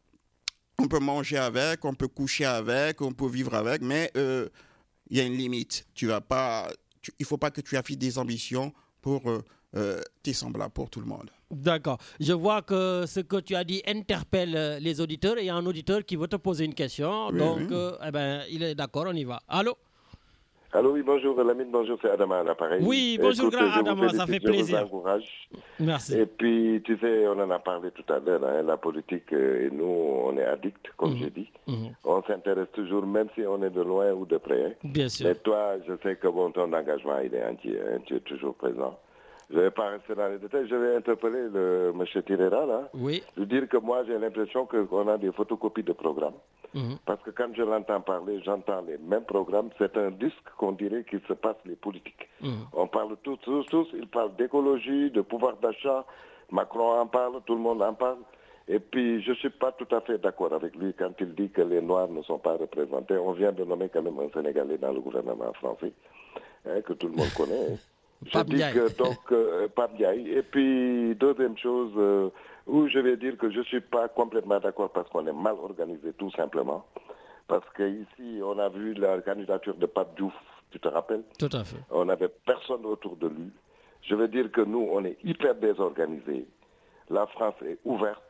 on peut manger avec, on peut coucher avec, on peut vivre avec, mais euh, il y a une limite. Tu vas pas, tu, il ne faut pas que tu affiches des ambitions pour euh, euh, tes semblables, pour tout le monde. D'accord. Je vois que ce que tu as dit interpelle les auditeurs. Et il y a un auditeur qui veut te poser une question. Oui, donc, oui. Euh, eh ben, il est d'accord, on y va. Allô? Allô, oui, bonjour Lamine, bonjour, c'est Adama à l'appareil. Oui, bonjour Écoute, grand Adama, ça fait plaisir. Je vous encourage. Merci. Et puis, tu sais, on en a parlé tout à l'heure, hein, la politique, euh, et nous, on est addicts, comme mmh. j'ai dit. Mmh. On s'intéresse toujours, même si on est de loin ou de près. Hein. Bien sûr. Mais toi, je sais que bon, ton engagement, il est entier, hein, tu es toujours présent. Je ne vais pas rester dans les détails, je vais interpeller le M. Tirera, là. Oui. Lui dire que moi, j'ai l'impression qu'on a des photocopies de programmes. Mmh. Parce que quand je l'entends parler, j'entends les mêmes programmes. C'est un disque qu'on dirait qu'il se passe les politiques. Mmh. On parle tous, tous, tous. Il parle d'écologie, de pouvoir d'achat. Macron en parle, tout le monde en parle. Et puis, je ne suis pas tout à fait d'accord avec lui quand il dit que les Noirs ne sont pas représentés. On vient de nommer quand même un Sénégalais dans le gouvernement français, hein, que tout le monde connaît. Je Pape dis que donc, euh, Pape Ndiaye. Et puis, deuxième chose, euh, où je vais dire que je ne suis pas complètement d'accord parce qu'on est mal organisé, tout simplement. Parce qu'ici, on a vu la candidature de Pape Diouf, tu te rappelles? Tout à fait. On n'avait personne autour de lui. Je veux dire que nous, on est hyper désorganisés. La France est ouverte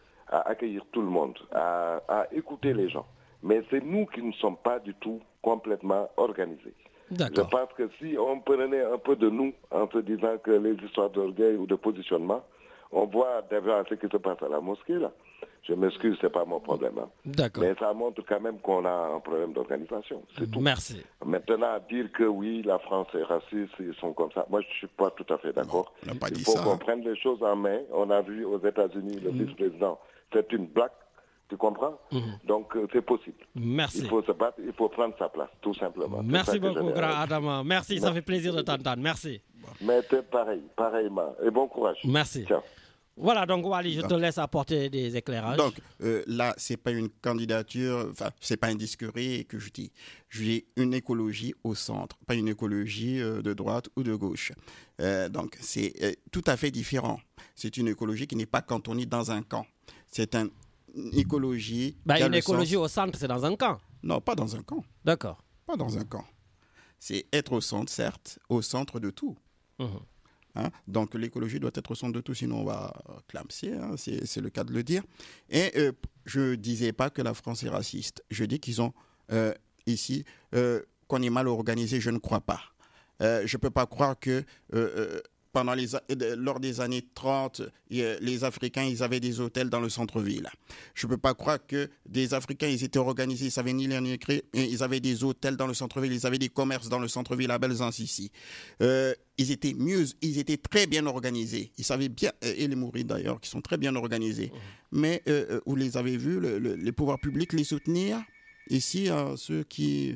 à accueillir tout le monde, à, à écouter les gens. Mais c'est nous qui ne sommes pas du tout complètement organisés. Je pense que si on prenait un peu de nous en se disant que les histoires d'orgueil ou de positionnement, on voit déjà ce qui se passe à la mosquée, là. Je m'excuse, ce n'est pas mon problème. Hein. D'accord. Mais ça montre quand même qu'on a un problème d'organisation. C'est tout. Merci. Maintenant, dire que oui, la France est raciste, ils sont comme ça, moi je ne suis pas tout à fait d'accord. Non, on n'a pas dit Il faut ça. qu'on prenne les choses en main. On a vu aux États-Unis le mmh. vice-président, c'est une blague. Tu comprends? mmh. Donc, euh, c'est possible. Merci. Il faut se battre, il faut prendre sa place, tout simplement. Merci beaucoup, grand Adama. Merci, Merci, ça fait plaisir de t'entendre. Merci. Mais t'es pareil, pareillement. Et bon courage. Merci. Ciao. Voilà, donc Wally, je donc, te laisse apporter des éclairages. Donc, euh, là, ce n'est pas une candidature, enfin, ce n'est pas un discours que je dis. Je dis une écologie au centre, pas une écologie euh, de droite ou de gauche. Euh, donc, c'est euh, tout à fait différent. C'est une écologie qui n'est pas cantonnée dans un camp. C'est un Une écologie. Bah, une écologie sens... au centre, c'est dans un camp. Non, pas dans un camp. D'accord. Pas dans un camp. C'est être au centre, certes, au centre de tout. Mmh. Hein? Donc l'écologie doit être au centre de tout, sinon on va clamser, hein? c'est, c'est le cas de le dire. Et euh, je ne disais pas que la France est raciste. Je dis qu'ils ont euh, ici, euh, qu'on est mal organisé, je ne crois pas. Euh, je ne peux pas croire que... Euh, euh, Pendant les, lors des années trente, les Africains, ils avaient des hôtels dans le centre-ville. Je ne peux pas croire que des Africains, ils étaient organisés, ils savaient ni lire ni écrire, ils avaient des hôtels dans le centre-ville, ils avaient des commerces dans le centre-ville à Belzance ici. Euh, ils étaient mieux, ils étaient très bien organisés. Ils savaient bien, et les Mourides d'ailleurs, qui sont très bien organisés. Mmh. Mais euh, vous les avez vus, le, le, les pouvoirs publics les soutenir. Ici, hein, ceux qui...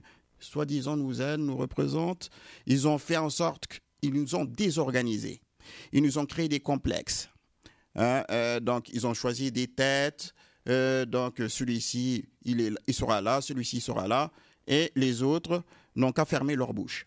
soi-disant nous aident, nous représentent, ils ont fait en sorte qu'ils nous ont désorganisés. Ils nous ont créé des complexes. Hein, euh, donc, ils ont choisi des têtes. Euh, donc, celui-ci, il, est, il sera là, celui-ci sera là. Et les autres n'ont qu'à fermer leur bouche.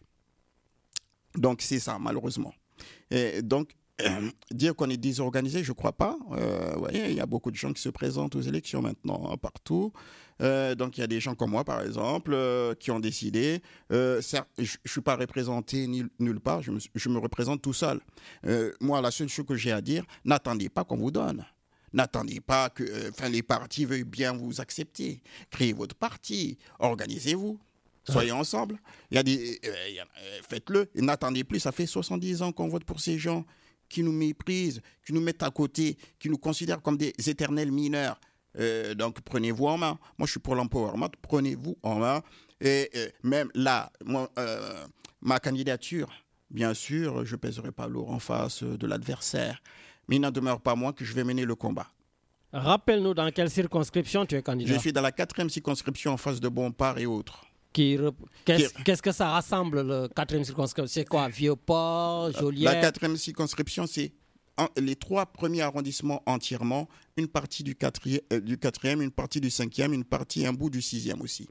Donc, c'est ça, malheureusement. Et donc, euh, dire qu'on est désorganisé, je ne crois pas. Euh, vous voyez, il y a beaucoup de gens qui se présentent aux élections maintenant, hein, partout. Euh, donc, il y a des gens comme moi, par exemple, euh, qui ont décidé. Euh, certes, je ne suis pas représenté ni, nulle part, je me, je me représente tout seul. Euh, moi, la seule chose que j'ai à dire, n'attendez pas qu'on vous donne. N'attendez pas que euh, les partis veuillent bien vous accepter. Créez votre parti, organisez-vous. Soyez ensemble. Il y a des, euh, il y a, euh, faites-le. Et n'attendez plus. Ça fait soixante-dix ans qu'on vote pour ces gens qui nous méprisent, qui nous mettent à côté, qui nous considèrent comme des éternels mineurs. Euh, donc, prenez-vous en main. Moi, je suis pour l'empowerment. Prenez-vous en main. Et euh, même là, moi, euh, ma candidature, bien sûr, je ne pèserai pas lourd en face de l'adversaire. Mais il n'en demeure pas moins que je vais mener le combat. Rappelle-nous dans quelle circonscription tu es candidat. Je suis dans la quatrième circonscription en face de Bompard et autres. Qui, qu'est-ce, Qui... qu'est-ce que ça rassemble, le quatrième circonscription? C'est quoi? Vieux-Port, Joliette? La quatrième circonscription, c'est en, les trois premiers arrondissements entièrement, une partie du quatrième, euh, du quatrième, une partie du cinquième, une partie, un bout du sixième aussi.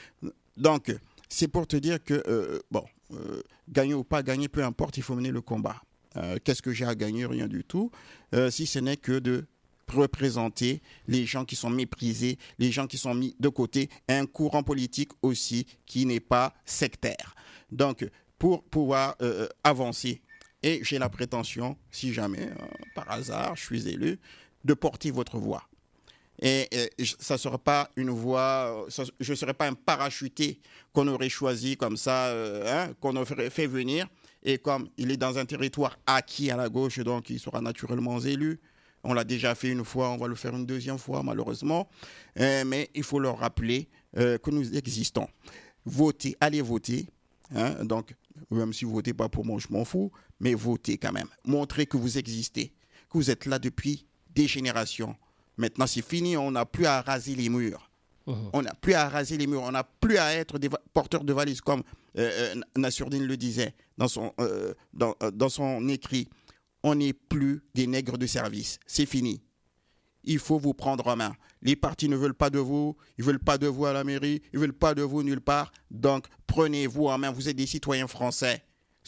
Donc, c'est pour te dire que, euh, bon, euh, gagner ou pas gagner, peu importe, il faut mener le combat. Euh, qu'est-ce que j'ai à gagner? Rien du tout, euh, si ce n'est que de représenter les gens qui sont méprisés, les gens qui sont mis de côté, un courant politique aussi qui n'est pas sectaire. Donc, pour pouvoir euh, avancer, et j'ai la prétention, si jamais, euh, par hasard, je suis élu, de porter votre voix. Et, et ça ne sera pas une voix, ça, je ne serai pas un parachuté qu'on aurait choisi comme ça, euh, hein, qu'on aurait fait venir. Et comme il est dans un territoire acquis à la gauche, donc il sera naturellement élu. On l'a déjà fait une fois, on va le faire une deuxième fois, malheureusement. Euh, mais il faut leur rappeler euh, que nous existons. Votez, allez voter. Hein, donc, même si vous ne votez pas pour moi, je m'en fous. Mais votez quand même. Montrez que vous existez, que vous êtes là depuis des générations. Maintenant, c'est fini, on n'a plus à raser les murs. Mmh. On n'a plus à raser les murs, on n'a plus à être des va- porteurs de valises, comme euh, Nassourdine le disait dans son, euh, dans, euh, dans son écrit. On n'est plus des nègres de service, c'est fini. Il faut vous prendre en main. Les partis ne veulent pas de vous, ils ne veulent pas de vous à la mairie, ils ne veulent pas de vous nulle part. Donc, prenez-vous en main, vous êtes des citoyens français.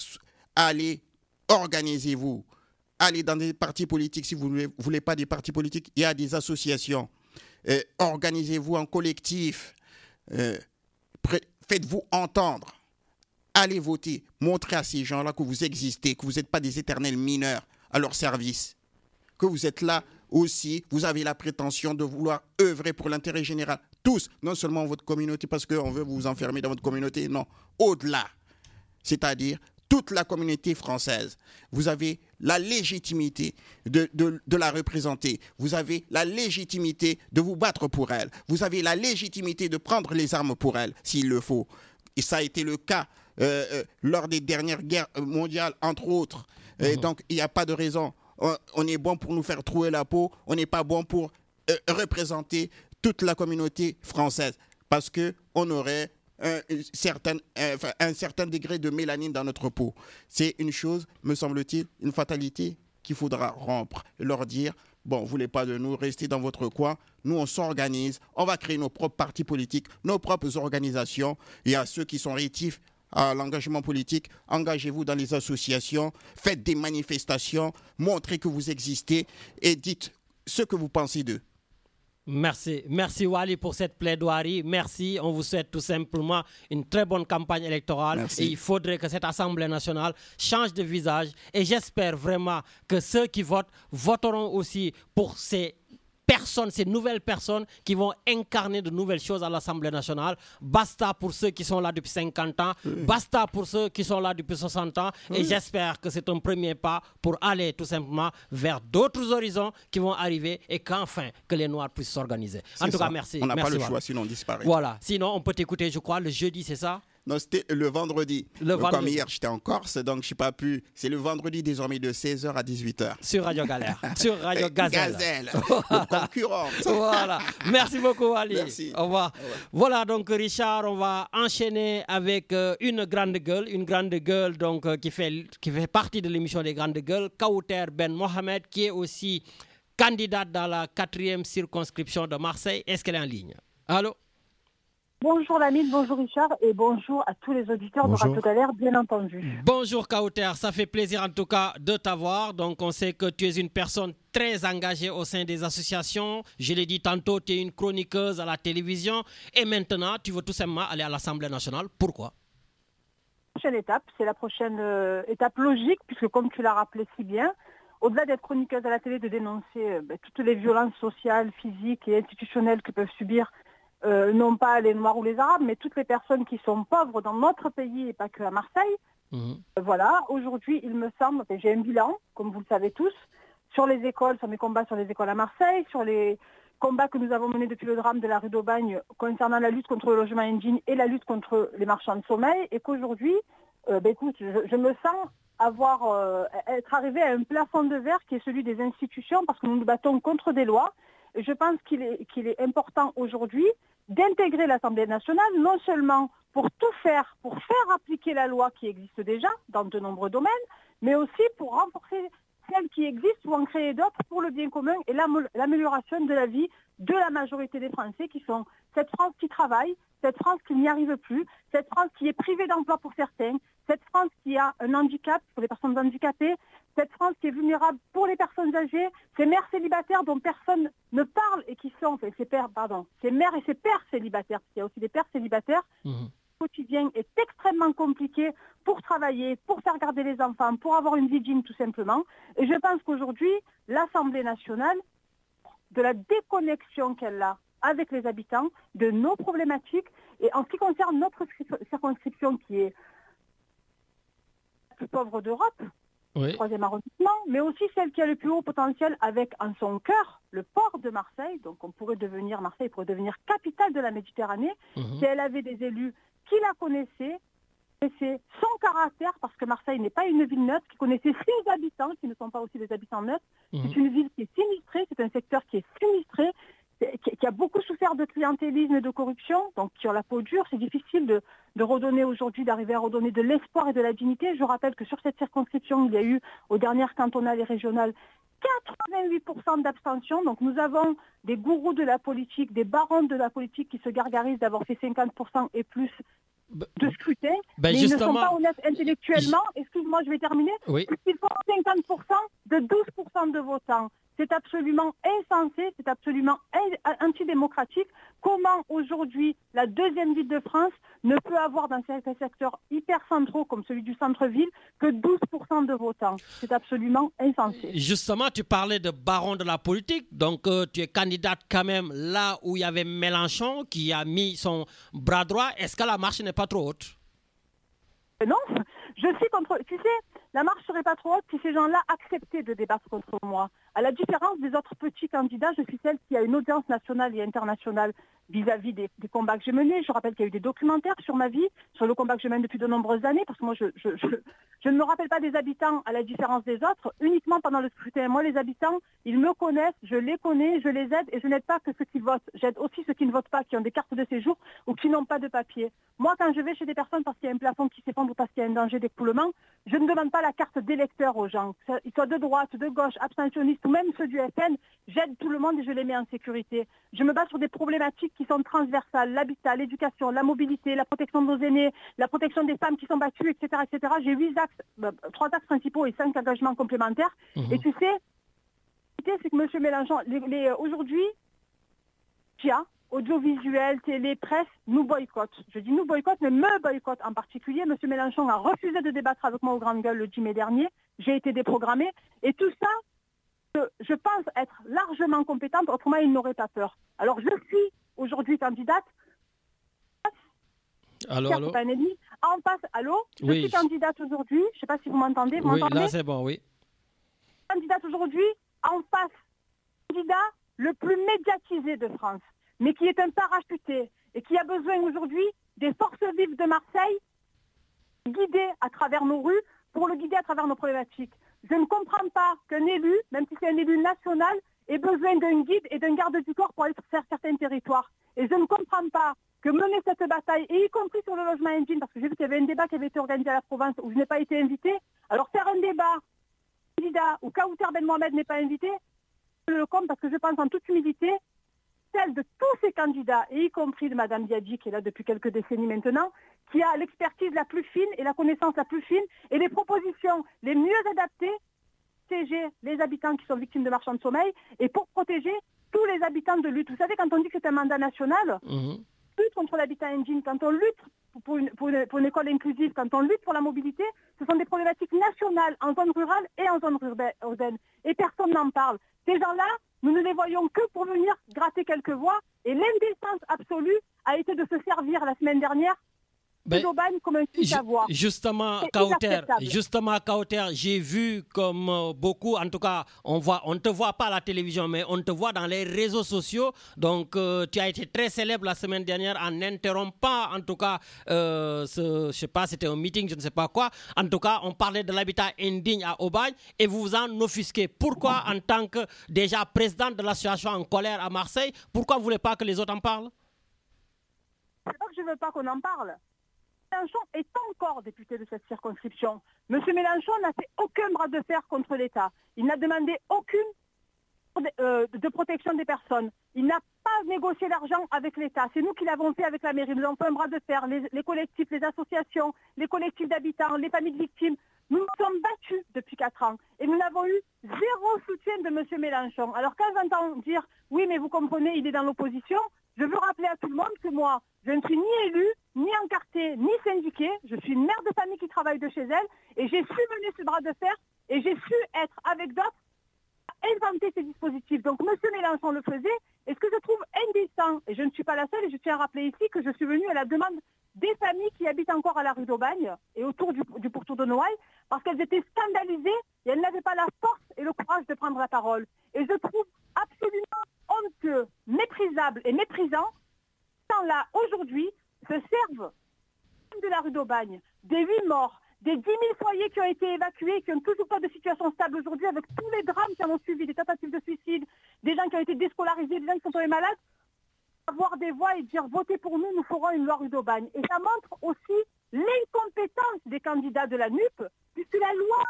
Allez, organisez-vous. Allez dans des partis politiques, si vous ne voulez pas des partis politiques, il y a des associations. Euh, organisez-vous en collectif, euh, pré- faites-vous entendre, allez voter, montrez à ces gens-là que vous existez, que vous n'êtes pas des éternels mineurs à leur service, que vous êtes là aussi, vous avez la prétention de vouloir œuvrer pour l'intérêt général, tous, non seulement votre communauté parce qu'on veut vous enfermer dans votre communauté, non, au-delà, c'est-à-dire toute la communauté française. Vous avez la légitimité de, de, de la représenter. Vous avez la légitimité de vous battre pour elle. Vous avez la légitimité de prendre les armes pour elle, s'il le faut. Et ça a été le cas euh, euh, lors des dernières guerres mondiales, entre autres. Mmh. Et donc, il n'y a pas de raison. On, on est bon pour nous faire trouer la peau. On n'est pas bon pour euh, représenter toute la communauté française. Parce qu'on aurait... Un, certain, un, enfin, un certain degré de mélanine dans notre peau. C'est une chose, me semble-t-il, une fatalité qu'il faudra rompre. Leur dire, bon, vous ne voulez pas de nous, restez dans votre coin. Nous, on s'organise, on va créer nos propres partis politiques, nos propres organisations. Et à ceux qui sont rétifs à l'engagement politique, engagez-vous dans les associations, faites des manifestations, montrez que vous existez et dites ce que vous pensez d'eux. Merci. Merci Wally pour cette plaidoirie. Merci. On vous souhaite tout simplement une très bonne campagne électorale. Merci. Et il faudrait que cette Assemblée nationale change de visage. Et j'espère vraiment que ceux qui votent voteront aussi pour ces personnes, ces nouvelles personnes qui vont incarner de nouvelles choses à l'Assemblée nationale. Basta pour ceux qui sont là depuis cinquante ans. Oui. Basta pour ceux qui sont là depuis soixante ans. Oui. Et j'espère que c'est un premier pas pour aller tout simplement vers d'autres horizons qui vont arriver et qu'enfin, que les Noirs puissent s'organiser. C'est en tout ça. Cas, merci. On n'a pas le voilà. choix, sinon on disparaît. Voilà. Sinon, on peut t'écouter, je crois, le jeudi, c'est ça? Non, c'était le vendredi. Le donc, vendredi. Comme hier, j'étais en Corse, donc je n'ai pas pu. C'est le vendredi désormais de seize heures à dix-huit heures. Sur Radio Galère. Sur Radio Gazelle. Gazelle, le concurrent. Voilà. Merci beaucoup, Ali. Merci. Au revoir. Voilà, donc Richard, on va enchaîner avec euh, une grande gueule, une grande gueule donc, euh, qui, fait, qui fait partie de l'émission des grandes gueules, Kauter Ben Mohamed, qui est aussi candidate dans la quatrième circonscription de Marseille. Est-ce qu'elle est en ligne? Allô? Bonjour Lamine, bonjour Richard et bonjour à tous les auditeurs Bonjour. de Radio Galère, bien entendu. Bonjour Kauter, ça fait plaisir en tout cas de t'avoir. Donc on sait que tu es une personne très engagée au sein des associations. Je l'ai dit tantôt, tu es une chroniqueuse à la télévision et maintenant tu veux tout simplement aller à l'Assemblée nationale. Pourquoi? Prochaine étape, c'est la prochaine euh, étape logique puisque comme tu l'as rappelé si bien, au-delà d'être chroniqueuse à la télé, de dénoncer euh, ben, toutes les violences sociales, physiques et institutionnelles que peuvent subir Euh, non pas les Noirs ou les Arabes, mais toutes les personnes qui sont pauvres dans notre pays et pas que à Marseille. Mmh. Euh, voilà, aujourd'hui, il me semble, enfin, j'ai un bilan, comme vous le savez tous, sur les écoles, sur mes combats sur les écoles à Marseille, sur les combats que nous avons menés depuis le drame de la rue d'Aubagne concernant la lutte contre le logement indigne et la lutte contre les marchands de sommeil, et qu'aujourd'hui, euh, ben, écoute, je, je me sens avoir euh, être arrivé à un plafond de verre qui est celui des institutions, parce que nous nous battons contre des lois. Et je pense qu'il est, qu'il est important aujourd'hui d'intégrer l'Assemblée nationale, non seulement pour tout faire, pour faire appliquer la loi qui existe déjà dans de nombreux domaines, mais aussi pour renforcer celles qui existent ou en créer d'autres pour le bien commun et l'amélioration de la vie de la majorité des Français qui sont cette France qui travaille, cette France qui n'y arrive plus, cette France qui est privée d'emploi pour certains, cette France qui a un handicap pour les personnes handicapées, cette France qui est vulnérable pour les personnes âgées, ces mères célibataires dont personne ne parle et qui sont, enfin, ces pères, pardon, ces mères et ces pères célibataires, parce qu'il y a aussi des pères célibataires, mmh. Le quotidien est extrêmement compliqué pour travailler, pour faire garder les enfants, pour avoir une vie digne tout simplement. Et je pense qu'aujourd'hui, l'Assemblée nationale, de la déconnexion qu'elle a avec les habitants, de nos problématiques, et en ce qui concerne notre circonscription qui est la plus pauvre d'Europe, oui. Troisième arrondissement, mais aussi celle qui a le plus haut potentiel avec en son cœur le port de Marseille. Donc on pourrait devenir, Marseille pourrait devenir capitale de la Méditerranée mmh. si elle avait des élus qui la connaissaient, connaissaient son caractère, parce que Marseille n'est pas une ville neutre, qui connaissait ses habitants, qui ne sont pas aussi des habitants neutres. Mmh. C'est une ville qui est sinistrée, c'est un secteur qui est sinistré, qui a beaucoup souffert de clientélisme et de corruption, donc qui ont la peau dure. C'est difficile de, de redonner aujourd'hui, d'arriver à redonner de l'espoir et de la dignité. Je rappelle que sur cette circonscription, il y a eu, aux dernières cantonales et régionales, quatre-vingt-huit pour cent d'abstention. Donc nous avons des gourous de la politique, des barons de la politique qui se gargarisent d'avoir fait cinquante pour cent et plus de scrutin, ben mais justement... ils ne sont pas honnêtes intellectuellement. Excuse-moi, je vais terminer. Oui. Ils font cinquante pour cent de douze pour cent de votants. C'est absolument insensé, c'est absolument antidémocratique. Comment aujourd'hui la deuxième ville de France ne peut avoir dans certains secteurs hyper centraux comme celui du centre-ville que douze pour cent de votants? C'est absolument insensé. Justement, tu parlais de baron de la politique, donc euh, tu es candidate quand même là où il y avait Mélenchon qui a mis son bras droit. Est-ce que la marche n'est pas trop haute? Non, je suis contre... Tu sais, la marche serait pas trop haute si ces gens-là acceptaient de débattre contre moi. À la différence des autres petits candidats, je suis celle qui a une audience nationale et internationale vis-à-vis des, des combats que j'ai menés. Je rappelle qu'il y a eu des documentaires sur ma vie, sur le combat que je mène depuis de nombreuses années, parce que moi, je, je, je, je ne me rappelle pas des habitants à la différence des autres, uniquement pendant le scrutin. Moi, les habitants, ils me connaissent, je les connais, je les aide, et je n'aide pas que ceux qui votent. J'aide aussi ceux qui ne votent pas, qui ont des cartes de séjour ou qui n'ont pas de papier. Moi, quand je vais chez des personnes parce qu'il y a un plafond qui s'effondre ou parce qu'il y a un danger d'écoulement, je ne demande pas la carte d'électeur aux gens. Ils soient de droite, de gauche, abstentionnistes ou même ceux du F N, j'aide tout le monde et je les mets en sécurité. Je me base sur des problématiques qui sont transversales, l'habitat, l'éducation, la mobilité, la protection de nos aînés, la protection des femmes qui sont battues, et cetera, et cetera. J'ai huit axes, euh, trois axes principaux et cinq engagements complémentaires. Mmh. Et tu sais, c'est que M. Mélenchon, les, les, aujourd'hui, T I A, audiovisuel, télé, presse, nous boycottent. Je dis nous boycottent, mais me boycottent en particulier. M. Mélenchon a refusé de débattre avec moi au Grand Gueule le dix mai dernier. J'ai été déprogrammée. Et tout ça, je pense être largement compétente, autrement il n'aurait pas peur. Alors je suis aujourd'hui candidate. Allô, allô. Pas un ennemi. En face, allô. Je oui. suis candidate aujourd'hui. Je ne sais pas si vous m'entendez. Vous oui, m'entendez là c'est bon, oui. Candidate aujourd'hui en face, candidat le plus médiatisé de France, mais qui est un parachuté et qui a besoin aujourd'hui des forces vives de Marseille, guider à travers nos rues, pour le guider à travers nos problématiques. Je ne comprends pas qu'un élu, même si c'est un élu national, ait besoin d'un guide et d'un garde du corps pour aller faire certains territoires. Et je ne comprends pas que mener cette bataille, et y compris sur le logement indigène, parce que j'ai vu qu'il y avait un débat qui avait été organisé à la Provence où je n'ai pas été invitée. Alors faire un débat, candidat, où Kauter Ben Mohamed n'est pas invité, je le compte parce que je pense en toute humilité, celle de tous ces candidats, et y compris de Mme Diadji, qui est là depuis quelques décennies maintenant, qui a l'expertise la plus fine et la connaissance la plus fine, et les propositions les mieux adaptées, protéger les habitants qui sont victimes de marchands de sommeil, et pour protéger tous les habitants de lutte. Vous savez, quand on dit que c'est un mandat national, mmh. lutte contre l'habitat indigène, quand on lutte pour une, pour, une, pour une école inclusive, quand on lutte pour la mobilité, ce sont des problématiques nationales en zone rurale et en zone urbaine. Et personne n'en parle. Ces gens-là, nous ne les voyons que pour venir gratter quelques voix. Et l'indécence absolue a été de se servir la semaine dernière Ben, comme un ju- justement, Kauter, justement, Kauter, j'ai vu comme euh, beaucoup, en tout cas, on voit, on ne te voit pas à la télévision, mais on te voit dans les réseaux sociaux. Donc, euh, tu as été très célèbre la semaine dernière en n'interrompant, en tout cas, euh, ce, je sais pas, c'était un meeting, je ne sais pas quoi. En tout cas, on parlait de l'habitat indigne à Aubagne et vous vous en offusquez. Pourquoi, en tant que déjà présidente de l'association En Colère à Marseille, pourquoi vous ne voulez pas que les autres en parlent? C'est pas que je ne veux pas qu'on en parle. Mélenchon est encore député de cette circonscription. Monsieur Mélenchon n'a fait aucun bras de fer contre l'État. Il n'a demandé aucune euh, de protection des personnes. Il n'a pas négocié l'argent avec l'État. C'est nous qui l'avons fait avec la mairie. Nous avons fait un bras de fer. Les, les collectifs, les associations, les collectifs d'habitants, les familles de victimes. Nous nous sommes battus depuis quatre ans. Et nous n'avons eu zéro soutien de Monsieur Mélenchon. Alors quand j'entends dire, oui, mais vous comprenez, il est dans l'opposition, je veux rappeler à tout le monde que moi, je ne suis ni élue, ni encartée, ni syndiquée. Je suis une mère de famille qui travaille de chez elle et j'ai su mener ce bras de fer et j'ai su être avec d'autres à inventer ces dispositifs. Donc M. Mélenchon le faisait et ce que je trouve indécent, et je ne suis pas la seule et je tiens à rappeler ici que je suis venue à la demande des familles qui habitent encore à la rue d'Aubagne et autour du, du pourtour de Noailles parce qu'elles étaient scandalisées et elles n'avaient pas la force et le courage de prendre la parole. Et je trouve absolument honteux, méprisable et méprisant là aujourd'hui se servent de la rue d'Aubagne, des huit morts, des dix mille foyers qui ont été évacués, qui n'ont toujours pas de situation stable aujourd'hui, avec tous les drames qui en ont suivi, des tentatives de suicide, des gens qui ont été déscolarisés, des gens qui sont tombés malades, avoir des voix et dire votez pour nous, nous ferons une loi rue d'Aubagne. Et ça montre aussi l'incompétence des candidats de la N U P, puisque la loi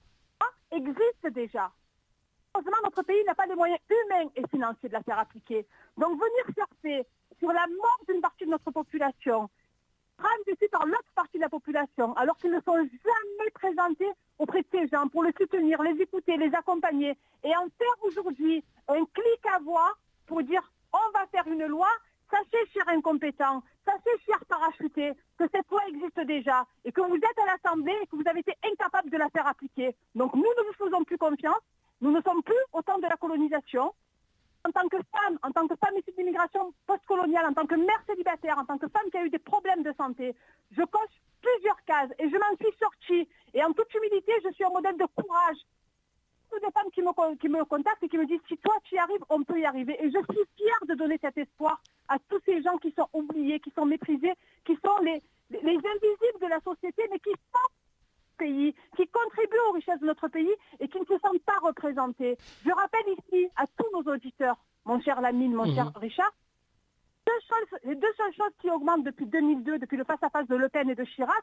existe déjà. Heureusement, notre pays n'a pas les moyens humains et financiers de la faire appliquer. Donc venir surfer sur la mort d'une partie de notre population, ramener par l'autre partie de la population, alors qu'ils ne sont jamais présentés auprès de ces gens pour les soutenir, les écouter, les accompagner, et en faire aujourd'hui un clic à voix pour dire on va faire une loi. Sachez, chers incompétents, sachez, chers parachutés, que cette loi existe déjà et que vous êtes à l'Assemblée et que vous avez été incapables de la faire appliquer. Donc nous ne vous faisons plus confiance, nous ne sommes plus au temps de la colonisation. En tant que femme, en tant que femme issue d'immigration post-coloniale, en tant que mère célibataire, en tant que femme qui a eu des problèmes de santé, je coche plusieurs cases et je m'en suis sortie. Et en toute humilité, je suis un modèle de courage. Toutes des femmes qui me, qui me contactent et qui me disent si toi tu y arrives, on peut y arriver. Et je suis fière de donner cet espoir à tous ces gens qui sont oubliés, qui sont méprisés, qui sont les, les, les invisibles de la société, mais qui sont pays, qui contribuent aux richesses de notre pays et qui ne se sentent pas représentés. Je rappelle ici à tous nos auditeurs, mon cher Lamine, mon mmh. cher Richard, deux choses, les deux seules choses qui augmentent depuis deux mille deux, depuis le face-à-face de Le Pen et de Chirac,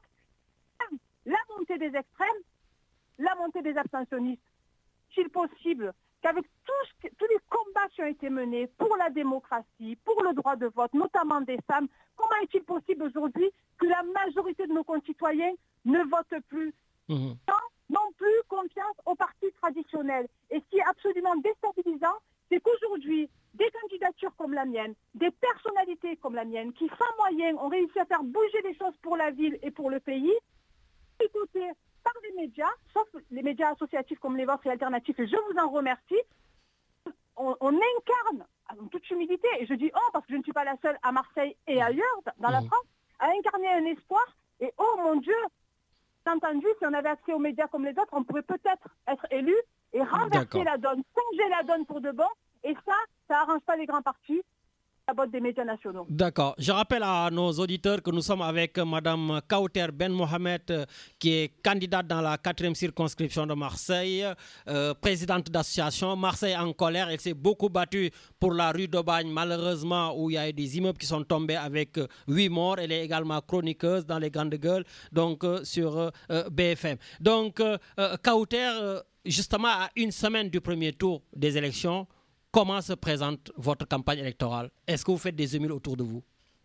la montée des extrêmes, la montée des abstentionnistes. Est-il possible qu'avec tous, tous les combats qui ont été menés pour la démocratie, pour le droit de vote, notamment des femmes, comment est-il possible aujourd'hui que la majorité de nos concitoyens ne votent plus mmh. sans non plus confiance aux partis traditionnels? Et ce qui est absolument déstabilisant, c'est qu'aujourd'hui, des candidatures comme la mienne, des personnalités comme la mienne, qui sans moyens ont réussi à faire bouger les choses pour la ville et pour le pays, écoutez, par les médias, sauf les médias associatifs comme les vôtres et alternatifs, et je vous en remercie, on, on incarne, en toute humilité, et je dis oh parce que je ne suis pas la seule à Marseille et ailleurs, dans la France, à incarner un espoir, et oh mon Dieu, entendu, si on avait accès aux médias comme les autres, on pourrait peut-être être élu et renverser D'accord. la donne, changer la donne pour de bon, et ça, ça n'arrange pas les grands partis, la botte des médias nationaux. D'accord. Je rappelle à nos auditeurs que nous sommes avec Mme Kauter Ben Mohamed, qui est candidate dans la quatrième circonscription de Marseille, euh, présidente d'association Marseille en colère. Elle s'est beaucoup battue pour la rue d'Aubagne, malheureusement, où il y a eu des immeubles qui sont tombés avec huit morts. Elle est également chroniqueuse dans les Grandes Gueules, donc euh, sur euh, B F M. Donc, euh, euh, Kauter, euh, justement, à une semaine du premier tour des élections, comment se présente votre campagne électorale? Est-ce que vous faites des émules autour de vous?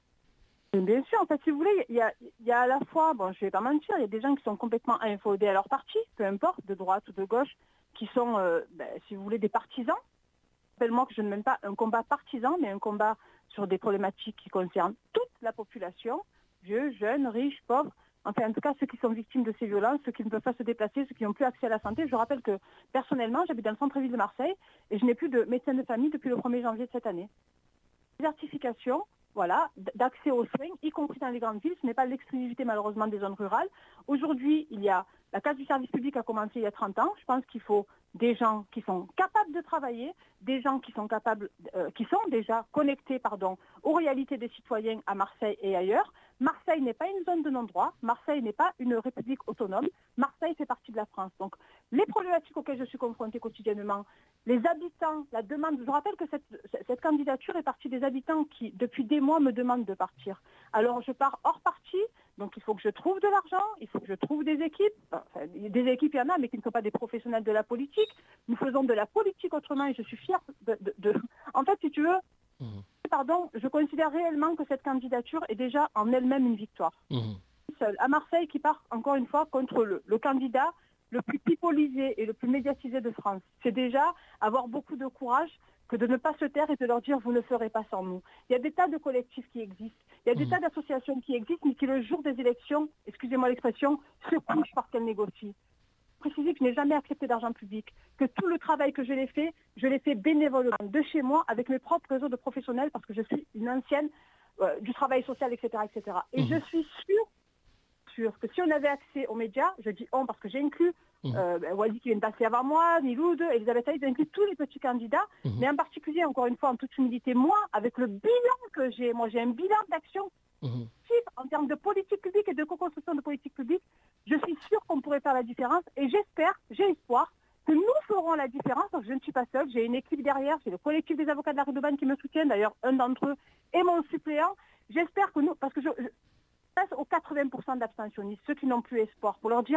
Bien sûr, en fait, si vous voulez, il y a, il y a à la fois, bon, je ne vais pas mentir, il y a des gens qui sont complètement infodés à leur parti, peu importe, de droite ou de gauche, qui sont, euh, ben, si vous voulez, des partisans. Rappelle-moi que je ne mène pas un combat partisan, mais un combat sur des problématiques qui concernent toute la population, vieux, jeunes, riches, pauvres. Enfin, en tout cas, ceux qui sont victimes de ces violences, ceux qui ne peuvent pas se déplacer, ceux qui n'ont plus accès à la santé. Je rappelle que, personnellement, j'habite dans le centre-ville de Marseille et je n'ai plus de médecin de famille depuis le premier janvier de cette année. Désertification, voilà, d'accès aux soins, y compris dans les grandes villes. Ce n'est pas l'exclusivité, malheureusement, des zones rurales. Aujourd'hui, il y a la casse du service public a commencé il y a trente ans. Je pense qu'il faut des gens qui sont capables de travailler, des gens qui sont capables, euh, qui sont déjà connectés, pardon, aux réalités des citoyens à Marseille et ailleurs. Marseille n'est pas une zone de non-droit, Marseille n'est pas une république autonome, Marseille fait partie de la France. Donc les problématiques auxquelles je suis confrontée quotidiennement, les habitants, la demande, je rappelle que cette, cette candidature est partie des habitants qui, depuis des mois, me demandent de partir. Alors je pars hors parti, donc il faut que je trouve de l'argent, il faut que je trouve des équipes, enfin, des équipes il y en a, mais qui ne sont pas des professionnels de la politique. Nous faisons de la politique autrement et je suis fière de... de, de... En fait, si tu veux, mmh. pardon, je considère réellement que cette candidature est déjà en elle-même une victoire. Mmh. Seul, à Marseille, qui part encore une fois contre le, le candidat le plus pipolisé et le plus médiatisé de France. C'est déjà avoir beaucoup de courage que de ne pas se taire et de leur dire « vous ne ferez pas sans nous ». Il y a des tas de collectifs qui existent, il y a des mmh. tas d'associations qui existent, mais qui le jour des élections, excusez-moi l'expression, se couchent parce qu'elles négocient. Préciser que je n'ai jamais accepté d'argent public, que tout le travail que je l'ai fait, je l'ai fait bénévolement, de chez moi, avec mes propres réseaux de professionnels, parce que je suis une ancienne euh, du travail social, et cetera, et cetera. Et mmh. je suis sûre, sûre que si on avait accès aux médias, je dis on parce que j'ai inclus mmh. euh, Wally qui vient de passer avant moi, Miloud, Elisabeth Haït, j'ai inclus tous les petits candidats, mmh. mais en particulier, encore une fois, en toute humilité, moi, avec le bilan que j'ai, moi j'ai un bilan d'action mmh. en termes de politique publique et de co-construction de politique publique, je suis sûre qu'on pourrait faire la différence et j'espère, j'ai espoir que nous ferons la différence. Donc je ne suis pas seule, j'ai une équipe derrière, j'ai le collectif des avocats de la rue d'Aubagne qui me soutiennent, d'ailleurs un d'entre eux est mon suppléant. J'espère que nous, parce que je, je passe aux quatre-vingts pour cent d'abstentionnistes, ceux qui n'ont plus espoir, pour leur dire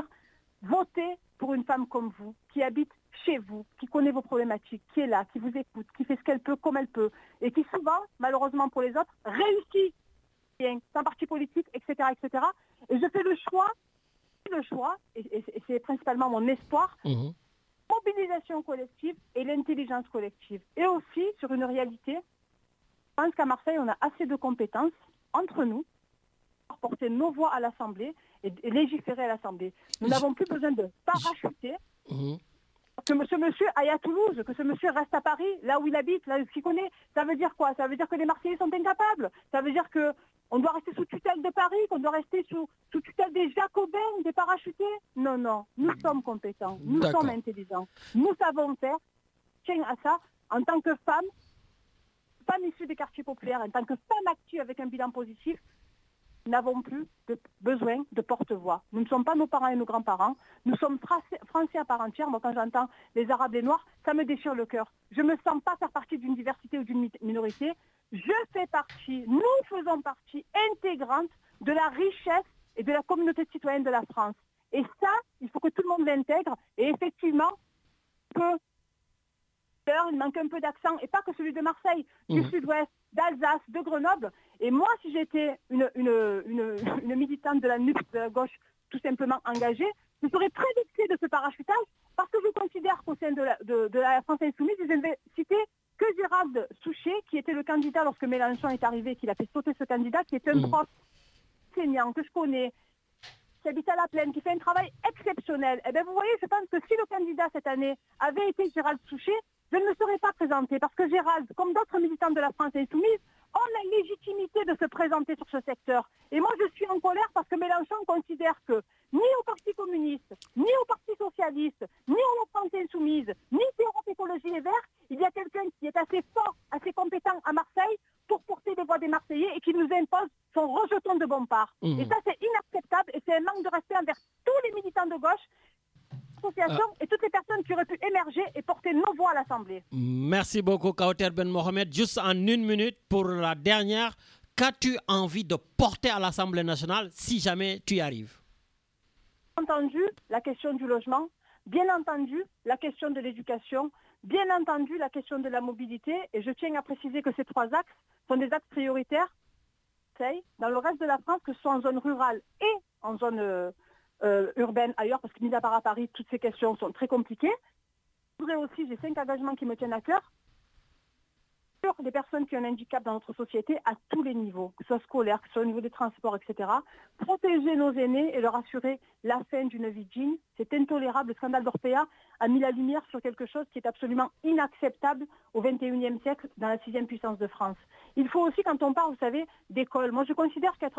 votez pour une femme comme vous, qui habite chez vous, qui connaît vos problématiques, qui est là, qui vous écoute, qui fait ce qu'elle peut comme elle peut et qui souvent, malheureusement pour les autres, réussit sans parti politique, et cetera, et cetera. Et je fais le choix, le choix, et, et, et c'est principalement mon espoir, mmh. mobilisation collective et l'intelligence collective. Et aussi sur une réalité, je pense qu'à Marseille, on a assez de compétences entre nous pour porter nos voix à l'Assemblée et, et légiférer à l'Assemblée. Nous n'avons plus besoin de parachuter. Mmh. Que ce monsieur aille à Toulouse, que ce monsieur reste à Paris, là où il habite, là où il connaît, ça veut dire quoi? Ça veut dire que les Marseillais sont incapables. Ça veut dire que on doit rester sous tutelle de Paris, qu'on doit rester sous, sous tutelle des Jacobins, des parachutés. Non, non, nous sommes compétents, nous D'accord. sommes intelligents, nous savons faire. Je tiens à ça, en tant que femme, femme issue des quartiers populaires, en tant que femme active avec un bilan positif, nous n'avons plus de besoin de porte-voix. Nous ne sommes pas nos parents et nos grands-parents. Nous sommes français, français à part entière. Moi, quand j'entends les Arabes et les Noirs, ça me déchire le cœur. Je ne me sens pas faire partie d'une diversité ou d'une minorité. Je fais partie, nous faisons partie intégrante de la richesse et de la communauté citoyenne de la France. Et ça, il faut que tout le monde l'intègre. Et effectivement, que il manque un peu d'accent, et pas que celui de Marseille, mmh. du Sud-Ouest, d'Alsace, de Grenoble. Et moi, si j'étais une, une, une, une militante de la N U P, de la gauche, tout simplement engagée, je serais très vexée de ce parachutage, parce que je considère qu'au sein de la, de, de la France Insoumise, je n'ai cité que Gérald Souchet, qui était le candidat lorsque Mélenchon est arrivé, qu'il a fait sauter ce candidat, qui est un mmh. prof enseignant que je connais, qui habite à La Plaine, qui fait un travail exceptionnel. Eh bien, vous voyez, je pense que si le candidat cette année avait été Gérald Souchet, je ne me serais pas présentée, parce que Gérald, comme d'autres militants de la France Insoumise, ont la légitimité de se présenter sur ce secteur. Et moi, je suis en colère parce que Mélenchon considère que ni au Parti communiste, ni au Parti socialiste, ni à la France Insoumise, ni à Europe Écologie Les Verts, il y a quelqu'un qui est assez fort, assez compétent à Marseille pour porter Mmh. Et ça, c'est inacceptable et c'est un manque de respect envers tous les militants de gauche, associations ah. et toutes les personnes qui auraient pu émerger et porter nos voix à l'Assemblée. Merci beaucoup, Kauter Ben Mohamed. Juste en une minute pour la dernière, qu'as-tu envie de porter à l'Assemblée nationale si jamais tu y arrives? Bien entendu, la question du logement, bien entendu, la question de l'éducation, bien entendu, la question de la mobilité. Et je tiens à préciser que ces trois axes sont des axes prioritaires dans le reste de la France, que ce soit en zone rurale et en zone euh, euh, urbaine ailleurs, parce que mis à part à Paris, toutes ces questions sont très compliquées. Je voudrais aussi, j'ai cinq engagements qui me tiennent à cœur, sur les personnes qui ont un handicap dans notre société à tous les niveaux, que ce soit scolaire, que ce soit au niveau des transports, et cetera. Protéger nos aînés et leur assurer la fin d'une vie digne. C'est intolérable. Le scandale d'Orpea a mis la lumière sur quelque chose qui est absolument inacceptable au vingt et unième siècle dans la sixième puissance de France. Il faut aussi, quand on parle, vous savez, d'école, moi je considère qu'être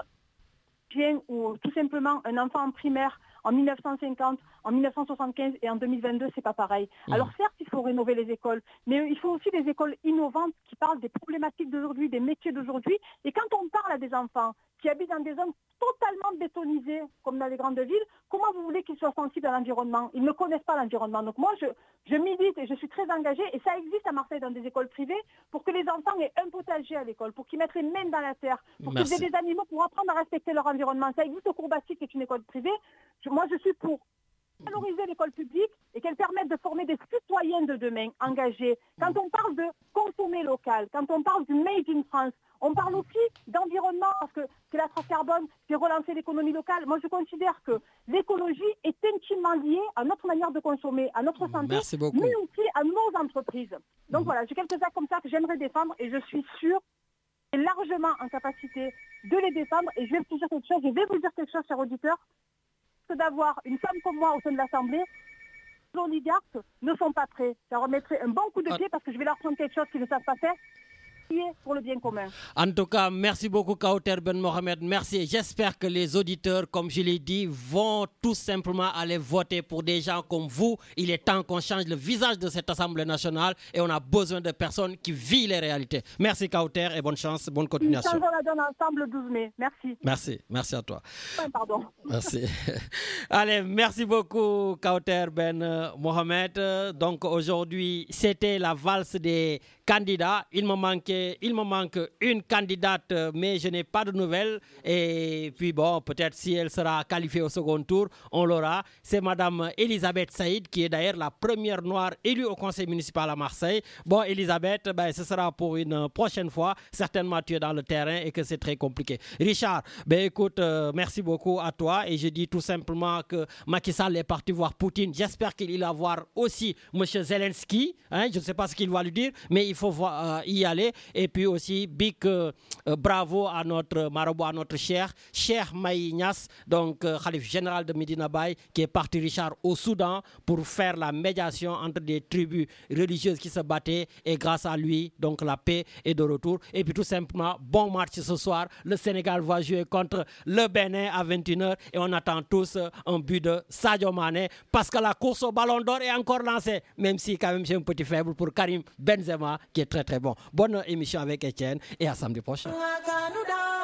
bien ou tout simplement un enfant en primaire en mille neuf cent cinquante, en mille neuf cent soixante-quinze et en deux mille vingt-deux, c'est pas pareil. Mmh. Alors certes, il faut rénover les écoles, mais il faut aussi des écoles innovantes qui parlent des problématiques d'aujourd'hui, des métiers d'aujourd'hui. Et quand on parle à des enfants qui habitent dans des zones totalement bétonisées, comme dans les grandes villes, comment vous voulez qu'ils soient sensibles à l'environnement? Ils ne connaissent pas l'environnement. Donc moi, je, je milite et je suis très engagée, et ça existe à Marseille dans des écoles privées, pour que les enfants aient un potager à l'école, pour qu'ils mettent les mains dans la terre, pour Merci. qu'ils aient des animaux, pour apprendre à respecter leur environnement. Ça existe au Courbaty, qui est une école privée. Je, moi, je suis pour valoriser l'école publique et qu'elle permette de former des citoyens de demain engagés. Quand on parle de consommer local, quand on parle du Made in France, on parle aussi d'environnement, parce que c'est la trace carbone, c'est relancer l'économie locale. Moi, je considère que l'écologie est intimement liée à notre manière de consommer, à notre santé, mais aussi à nos entreprises. Donc mmh. voilà, j'ai quelques actes comme ça que j'aimerais défendre, et je suis sûre et largement en capacité de les défendre. Et je vais vous dire quelque chose, je vais vous dire quelque chose, chers auditeurs, que d'avoir une femme comme moi au sein de l'Assemblée, les oligarques ne sont pas prêts. Ça remettrait un bon coup de pied, parce que je vais leur prendre quelque chose qu'ils ne savent pas faire, qui est pour le bien commun. En tout cas, merci beaucoup, Kauter Ben Mohamed. Merci. J'espère que les auditeurs, comme je l'ai dit, vont tout simplement aller voter pour des gens comme vous. Il est temps qu'on change le visage de cette Assemblée nationale, et on a besoin de personnes qui vivent les réalités. Merci, Kauter, et bonne chance, bonne continuation. Nous changeons la donne ensemble le douze mai. Merci. Merci. Merci à toi. Pardon. Merci. Allez, merci beaucoup, Kauter Ben Mohamed. Donc aujourd'hui, c'était la valse des candidats. Il me manquait Il me manque une candidate, mais je n'ai pas de nouvelles. Et puis bon, peut-être si elle sera qualifiée au second tour, on l'aura. C'est Madame Elisabeth Saïd, qui est d'ailleurs la première noire élue au conseil municipal à Marseille. Bon, Elisabeth, ben, ce sera pour une prochaine fois. Certainement, tu es dans le terrain et que c'est très compliqué. Richard, ben écoute, euh, merci beaucoup à toi. Et je dis tout simplement que Macky Sall est parti voir Poutine. J'espère qu'il va voir aussi M. Zelensky. Hein, je ne sais pas ce qu'il va lui dire, mais il faut voir, euh, y aller. Et puis aussi, big euh, euh, bravo à notre marabout, à notre cher, cher Maï Niass, donc euh, Khalif général de Medina Baye, qui est parti, Richard, au Soudan pour faire la médiation entre des tribus religieuses qui se battaient, et grâce à lui, donc la paix est de retour. Et puis tout simplement, bon match ce soir. Le Sénégal va jouer contre le Bénin à vingt et une heures, et on attend tous un but de Sadio Mané, parce que la course au ballon d'or est encore lancée, même si quand même j'ai un petit faible pour Karim Benzema, qui est très très bon. Bonne émission avec Etienne, et à samedi prochain.